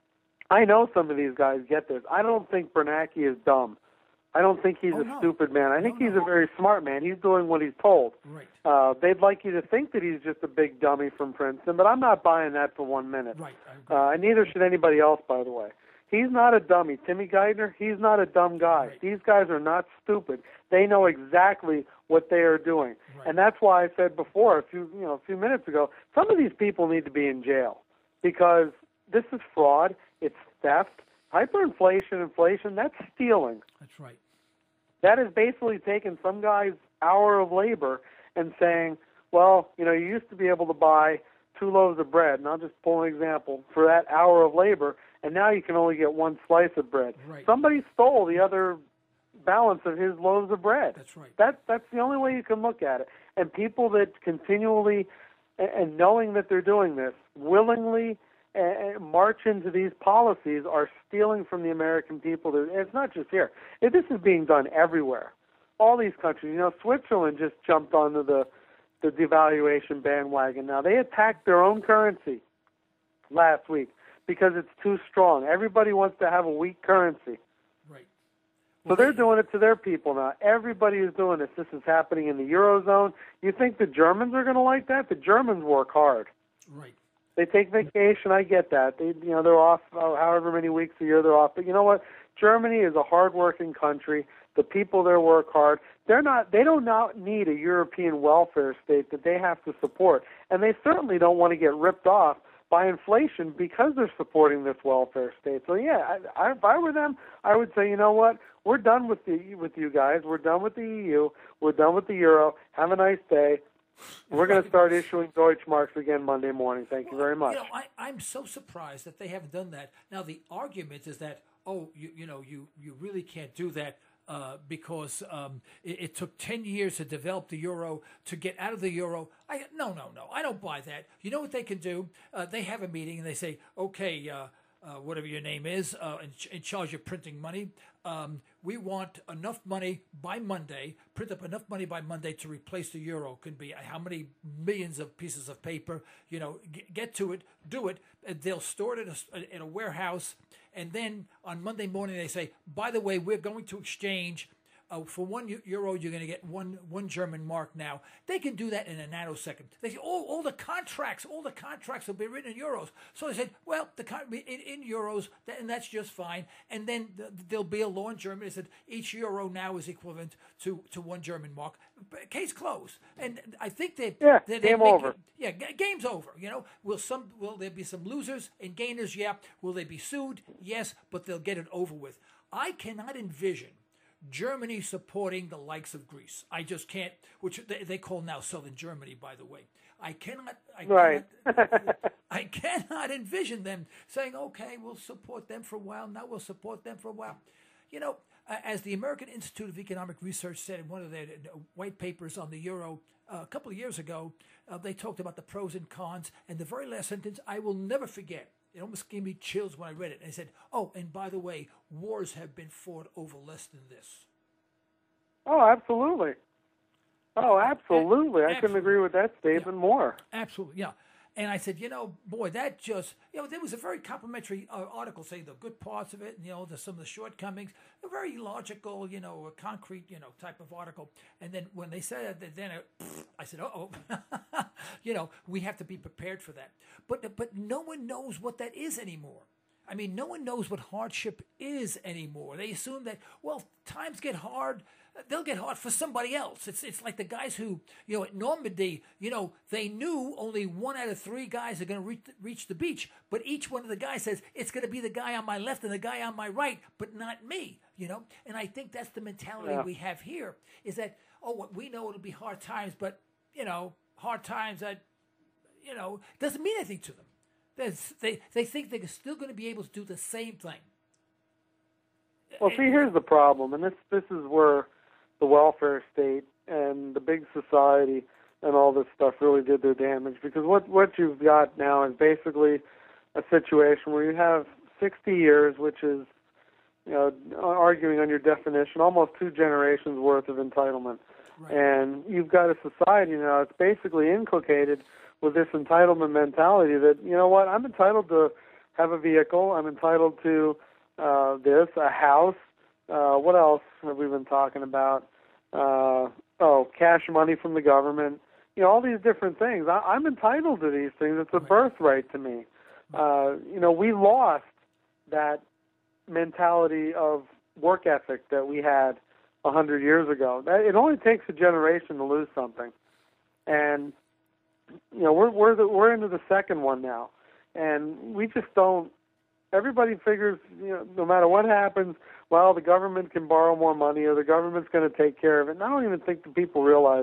I know some of these guys get this. I don't think Bernanke is dumb. I don't think he's stupid man. I think he's a very smart man. He's doing what he's told. Right. They'd like you to think that he's just a big dummy from Princeton, but I'm not buying that for 1 minute. Right. And neither should anybody else, by the way. He's not a dummy. Timmy Geithner, he's not a dumb guy. Right. These guys are not stupid. They know exactly what they are doing. Right. And that's why I said before, a few minutes ago, some of these people need to be in jail, because this is fraud. It's theft. Hyperinflation, inflation, that's stealing. That's right. That is basically taking some guy's hour of labor and saying, well, you used to be able to buy 2 loaves of bread, and I'll just pull an example, for that hour of labor, and now you can only get 1 slice of bread. Right. Somebody stole the other balance of his loaves of bread. That's right. That's the only way you can look at it. And people that continually, and knowing that they're doing this, willingly march into these policies are stealing from the American people. It's not just here. This is being done everywhere. All these countries. Switzerland just jumped onto the devaluation bandwagon now. They attacked their own currency last week because it's too strong. Everybody wants to have a weak currency. Right. So they're doing it to their people now. Everybody is doing this. This is happening in the Eurozone. You think the Germans are going to like that? The Germans work hard. Right. They take vacation. I get that. They're off however many weeks a year they're off. But you know what? Germany is a hard-working country. The people there work hard. They don't now need a European welfare state that they have to support, and they certainly don't want to get ripped off by inflation because they're supporting this welfare state. So yeah, if I were them, I would say, you know what? We're done with you guys. We're done with the EU. We're done with the euro. Have a nice day. We're going to start issuing Deutschmarks again Monday morning. Thank you very much. I'm so surprised that they haven't done that. Now, the argument is that, you really can't do that because it took 10 years to develop the euro, to get out of the euro. No, I don't buy that. You know what they can do? They have a meeting and they say, okay, whatever your name is, in charge of printing money, we want enough money by Monday, print up enough money by Monday to replace the euro. Could be how many millions of pieces of paper, get to it, do it, and they'll store it in a warehouse. And then on Monday morning, they say, by the way, we're going to exchange for €1, you're going to get one German mark now. They can do that in a nanosecond. They say, all the contracts will be written in euros. So they said, well, in euros, and that's just fine. And then there'll be a law in Germany that said each euro now is equivalent to one German mark. Case closed. And I think game over. Game's over. Will there be some losers and gainers? Yeah. Will they be sued? Yes, but they'll get it over with. I cannot envision Germany supporting the likes of Greece. I just can't, which they call now Southern Germany, by the way. I cannot envision them saying, okay, we'll support them for a while. Now we'll support them for a while. As the American Institute of Economic Research said in one of their white papers on the euro a couple of years ago, they talked about the pros and cons. And the very last sentence, I will never forget. It almost gave me chills when I read it. And they said, oh, and by the way, wars have been fought over less than this. Oh, absolutely. I couldn't agree with that statement more. Absolutely, yeah. And I said, boy, that just, there was a very complimentary article saying the good parts of it, and, some of the shortcomings, a very logical, a concrete, type of article. And then when they said that, then I said, we have to be prepared for that. But no one knows what that is anymore. I mean, no one knows what hardship is anymore. They assume that, well, times get hard, they'll get hard for somebody else. It's like the guys who, at Normandy, they knew only 1 out of 3 guys are going to reach the beach. But each one of the guys says, it's going to be the guy on my left and the guy on my right, but not me, And I think that's the mentality we have here, is that, we know it'll be hard times, but, hard times, doesn't mean anything to them. They think they're still going to be able to do the same thing. Well, see, here's the problem, and this is where the welfare state and the big society and all this stuff really did their damage, because what you've got now is basically a situation where you have 60 years, which is, arguing on your definition, almost 2 generations worth of entitlement. Right. And you've got a society now that's basically inculcated with this entitlement mentality that, I'm entitled to have a vehicle, I'm entitled to a house, what else have we been talking about? Cash money from the government, all these different things. I'm entitled to these things. It's a birthright to me. We lost that mentality of work ethic that we had 100 years ago. It only takes a generation to lose something. And we're into the second one now, and we just don't. Everybody figures, no matter what happens, well, the government can borrow more money, or the government's going to take care of it. And I don't even think the people realize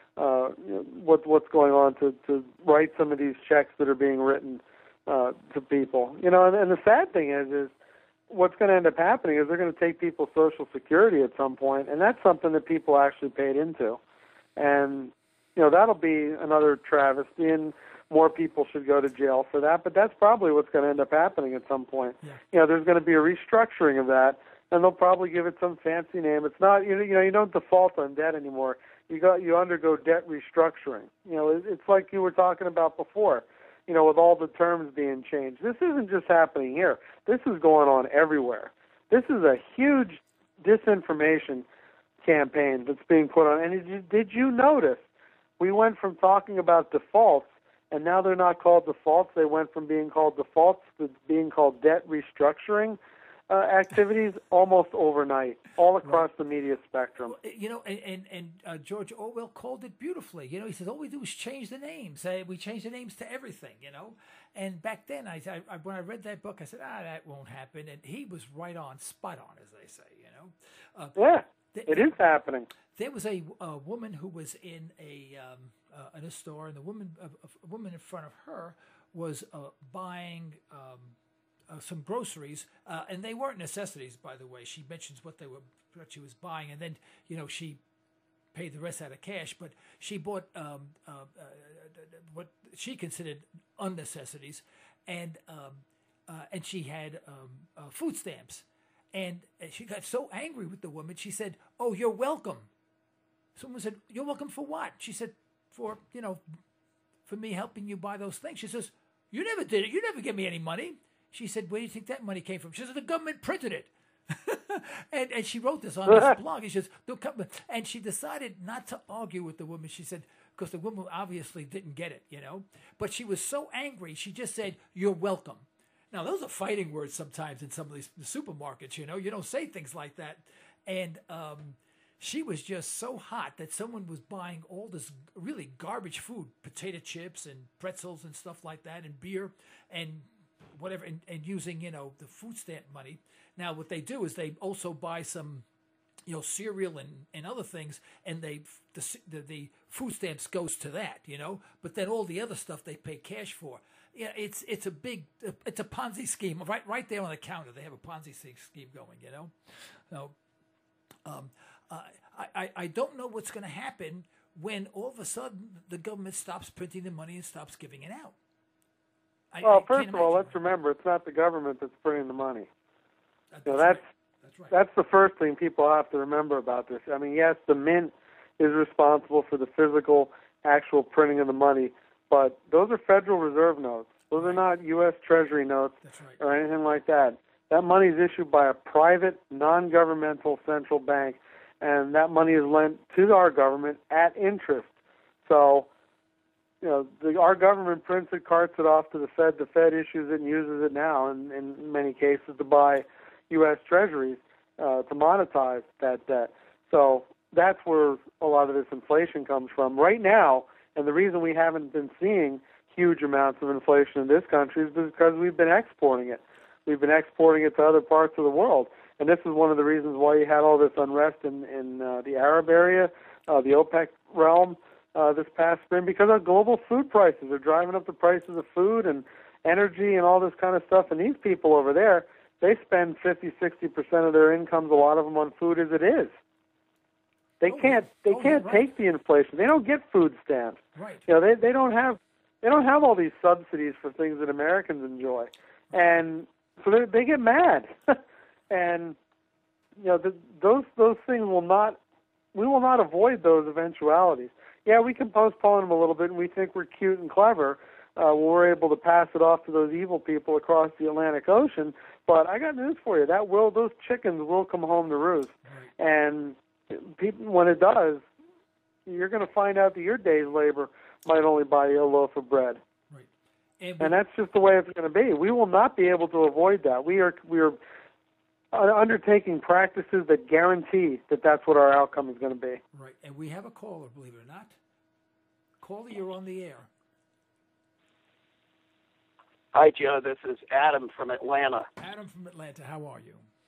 what's going on to write some of these checks that are being written to people. And the sad thing is what's going to end up happening is they're going to take people's Social Security at some point, and that's something that people actually paid into, and that'll be another travesty, and more people should go to jail for that. But that's probably what's going to end up happening at some point. Yeah. There's going to be a restructuring of that, and they'll probably give it some fancy name. It's not, you don't default on debt anymore. You undergo debt restructuring. It's like you were talking about before, with all the terms being changed. This isn't just happening here. This is going on everywhere. This is a huge disinformation campaign that's being put on. And did you notice we went from talking about defaults, and now they're not called defaults. They went from being called defaults to being called debt restructuring activities almost overnight, all across the media spectrum. And George Orwell called it beautifully. He says, all we do is change the names. We change the names to everything, And back then, I when I read that book, I said, that won't happen. And he was right on, spot on, as they say, It is happening. There was a woman who was in a store, and a woman in front of her was buying some groceries, and they weren't necessities, by the way. She mentions what she was buying, and then she paid the rest out of cash. But she bought what she considered unnecessities, and she had food stamps. And she got so angry with the woman, she said, "Oh, you're welcome." Someone said, "You're welcome for what?" She said, for me helping you buy those things. She says, "You never did it. You never gave me any money." She said, "Where do you think that money came from?" She said, "The government printed it." and she wrote this on this blog. She says, and she decided not to argue with the woman. She said, because the woman obviously didn't get it, But she was so angry, she just said, "You're welcome." Now, those are fighting words sometimes in some of these supermarkets, You don't say things like that. And she was just so hot that someone was buying all this really garbage food, potato chips and pretzels and stuff like that, and beer and whatever, and using, the food stamp money. Now, what they do is they also buy some, cereal and other things, and the food stamps goes to that, But then all the other stuff they pay cash for. Yeah, it's a Ponzi scheme right there on the counter. They have a Ponzi scheme going, So, I don't know what's going to happen when all of a sudden the government stops printing the money and stops giving it out. First of all, let's remember it's not the government that's printing the money. That's right. That's the first thing people have to remember about this. I mean, yes, the mint is responsible for the physical, actual printing of the money, but those are Federal Reserve notes. Those are not U.S. Treasury notes or anything like that. That money is issued by a private, non-governmental central bank, and that money is lent to our government at interest. So, our government prints it, carts it off to the Fed. The Fed issues it and uses it now, in many cases, to buy U.S. Treasuries to monetize that debt. So that's where a lot of this inflation comes from right now. And the reason we haven't been seeing huge amounts of inflation in this country is because we've been exporting it. We've been exporting it to other parts of the world. And this is one of the reasons why you had all this unrest in the Arab area, the OPEC realm this past spring, because our global food prices are driving up the prices of food and energy and all this kind of stuff. And these people over there, they spend 50, 60% of their incomes, a lot of them, on food as it is. They can't take the inflation. They don't get food stamps. Right. They don't have all these subsidies for things that Americans enjoy, and so they get mad. And those things we will not avoid those eventualities. Yeah, we can postpone them a little bit, and we think we're cute and clever when we're able to pass it off to those evil people across the Atlantic Ocean. But I got news for you: those chickens will come home to roost, and people, when it does, you're going to find out that your day's labor might only buy you a loaf of bread. Right. And that's just the way it's going to be. We will not be able to avoid that. We are undertaking practices that guarantee that that's what our outcome is going to be. Right. And we have a caller, believe it or not. Caller, you're on the air. Hi, Joe. This is Adam from Atlanta. Adam from Atlanta. How are you?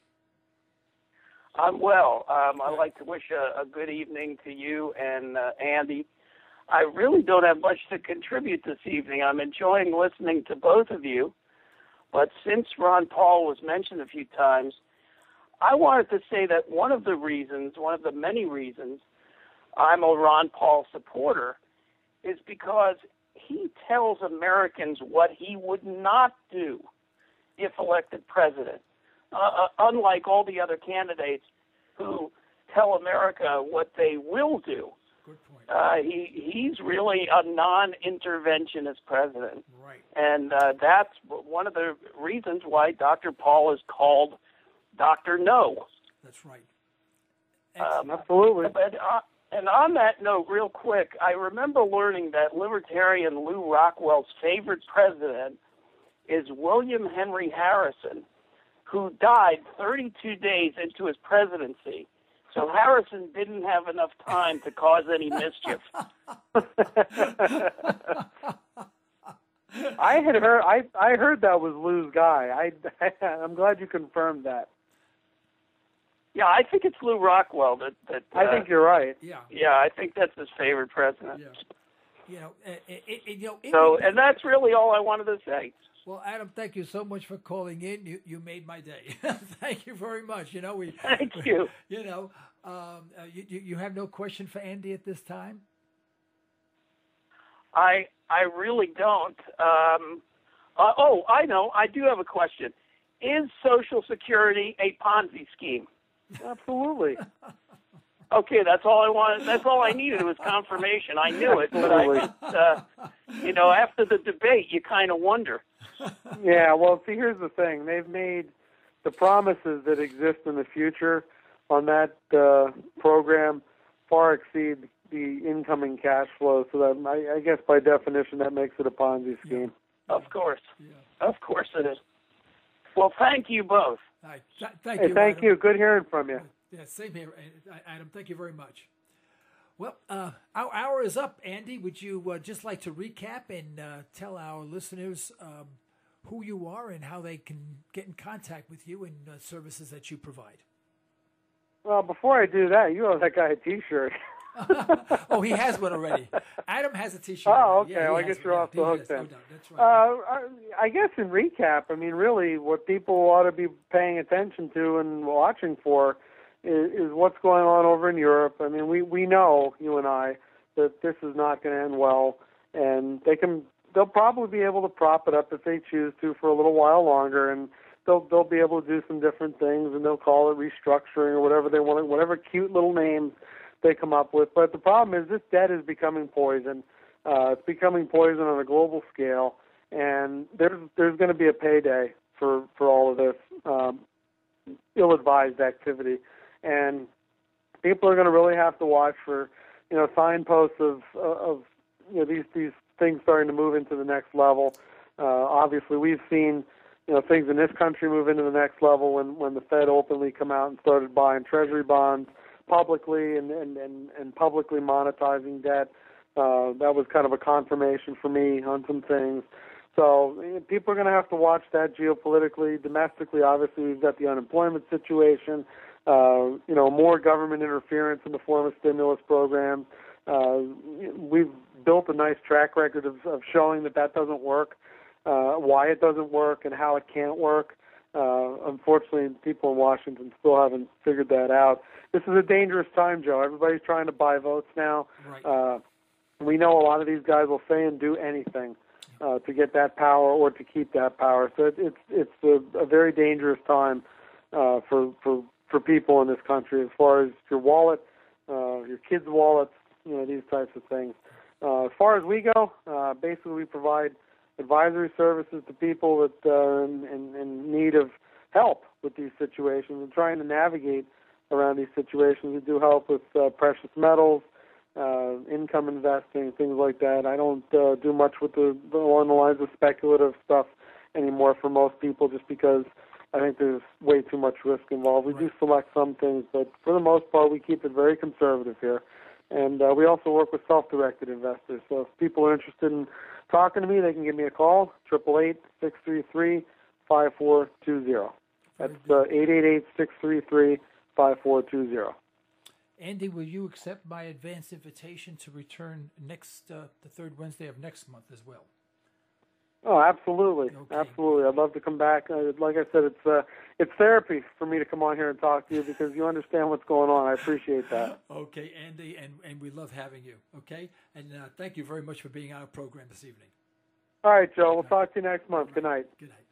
I'm well. I'd like to wish a good evening to you and Andy. I really don't have much to contribute this evening. I'm enjoying listening to both of you. But since Ron Paul was mentioned a few times, I wanted to say that one of the many reasons I'm a Ron Paul supporter is because he tells Americans what he would not do if elected president. Unlike all the other candidates who tell America what they will do. Good point. He's really a non-interventionist president. Right. And that's one of the reasons why Dr. Paul is called Dr. No. That's right. Absolutely. And on that note, real quick, I remember learning that libertarian Lew Rockwell's favorite president is William Henry Harrison, who died 32 days into his presidency. So Harrison didn't have enough time to cause any mischief. I heard that was Lew's guy. I'm glad you confirmed that. Yeah, I think it's Lew Rockwell that I think you're right. Yeah. Yeah, I think that's his favorite president. Yeah. And that's really all I wanted to say. Well, Adam, thank you so much for calling in. You made my day. Thank you very much. Thank you. You have no question for Andy at this time? I really don't. I know. I do have a question. Is Social Security a Ponzi scheme? Absolutely. Okay, that's all I wanted. That's all I needed was confirmation. I knew it, but after the debate, you kind of wonder. Yeah, well, see, here's the thing. the promises that exist in the future on that program far exceed the incoming cash flow. So that I guess by definition that makes it a Ponzi scheme. Of course. Yeah. Of course it is. Well, thank you both. All right. Thank you. Thank Adam. you. Good hearing from you. Yeah, same here, Adam. Thank you very much. Well, our hour is up. Andy, would you just like to recap and tell our listeners who you are and how they can get in contact with you and services that you provide? Well, before I do that, you owe that guy a T-shirt. Oh, he has one already. Adam has a T-shirt. Oh, okay. Yeah, well, I guess you're off the hook then. No, that's right. I guess in recap, I mean, really what people ought to be paying attention to and watching for is what's going on over in Europe. I mean, we know, you and I, that this is not going to end well, and they'll probably be able to prop it up if they choose to for a little while longer, and they'll be able to do some different things, and they'll call it restructuring or whatever they want, whatever cute little names they come up with. But the problem is this debt is becoming poison. It's becoming poison on a global scale, and there's going to be a payday for all of this ill-advised activity. And people are going to really have to watch for, signposts of these things starting to move into the next level. Obviously, we've seen things in this country move into the next level when the Fed openly come out and started buying Treasury bonds publicly and publicly monetizing debt. That was kind of a confirmation for me on some things. So people are going to have to watch that geopolitically. Domestically, obviously, we've got the unemployment situation. More government interference in the form of stimulus programs. We've built a nice track record of showing that doesn't work, why it doesn't work, and how it can't work. Unfortunately, people in Washington still haven't figured that out. This is a dangerous time, Joe. Everybody's trying to buy votes now. Right. We know a lot of these guys will say and do anything to get that power or to keep that power. So it's a very dangerous time for people in this country as far as your wallet, your kids' wallets, these types of things. As far as we go, basically we provide advisory services to people that are in need of help with these situations and trying to navigate around these situations. We do help with precious metals, income investing, things like that. I don't do much with along the lines of speculative stuff anymore for most people, just because I think there's way too much risk involved. We do select some things, but for the most part, we keep it very conservative here. And we also work with self-directed investors. So if people are interested in talking to me, they can give me a call, 888-633-5420. That's 888-633-5420. Andy, will you accept my advance invitation to return the third Wednesday of next month as well? Oh, absolutely. Okay. Absolutely. I'd love to come back. Like I said, it's therapy for me to come on here and talk to you because you understand what's going on. I appreciate that. Okay, Andy, and we love having you, okay? And thank you very much for being on our program this evening. All right, Joe. We'll talk to you next month. Good night. Good night.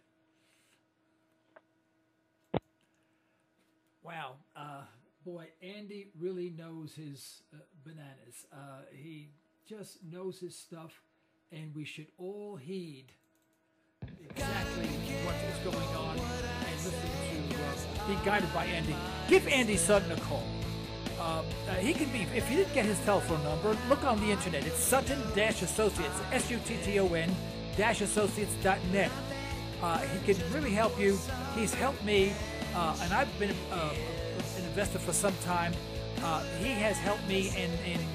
Wow. Boy, Andy really knows his bananas. He just knows his stuff, and we should all heed exactly what is going on and listen to, be guided by Andy. Give Andy Sutton a call. He can be, if you didn't get his telephone number, look on the internet. It's Sutton-Associates, SUTTON-associates.net. He can really help you. He's helped me, and I've been an investor for some time. He has helped me in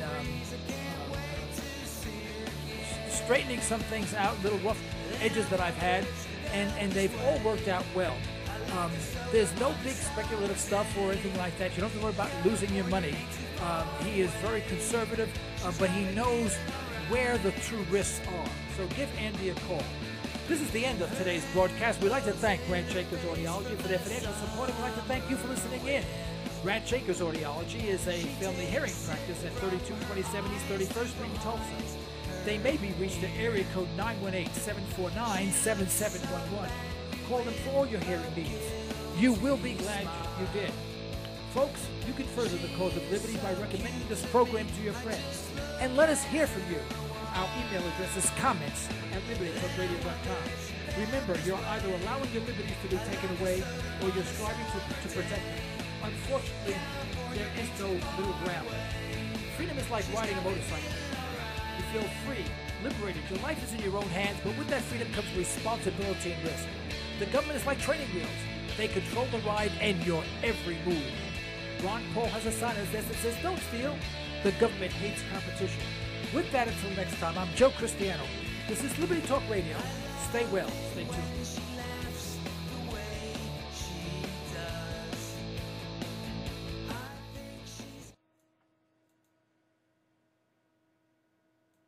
straightening some things out, little rough edges that I've had, and they've all worked out well. There's no big speculative stuff or anything like that. You don't have to worry about losing your money. He is very conservative, but he knows where the true risks are. So give Andy a call. This is the end of today's broadcast. We'd like to thank Grant Shakers Audiology for their financial support, and we'd like to thank you for listening in. Grant Shakers Audiology is a family hearing practice at 3227 East 31st Street in Tulsa. They may be reached at area code 918-749-7711. Call them for all your hearing needs. You will be glad you did. Folks, you can further the cause of liberty by recommending this program to your friends. And let us hear from you. Our email address is comments@libertytalkradio.com. Remember, you're either allowing your liberties to be taken away or you're striving to protect them. Unfortunately, there is no middle ground. Freedom is like riding a motorcycle. You feel free, liberated. Your life is in your own hands, but with that freedom comes responsibility and risk. The government is like training wheels. They control the ride and your every move. Ron Paul has a sign on his desk that says, "Don't steal." The government hates competition. With that, until next time, I'm Joe Cristiano. This is Liberty Talk Radio. Stay well. Stay tuned.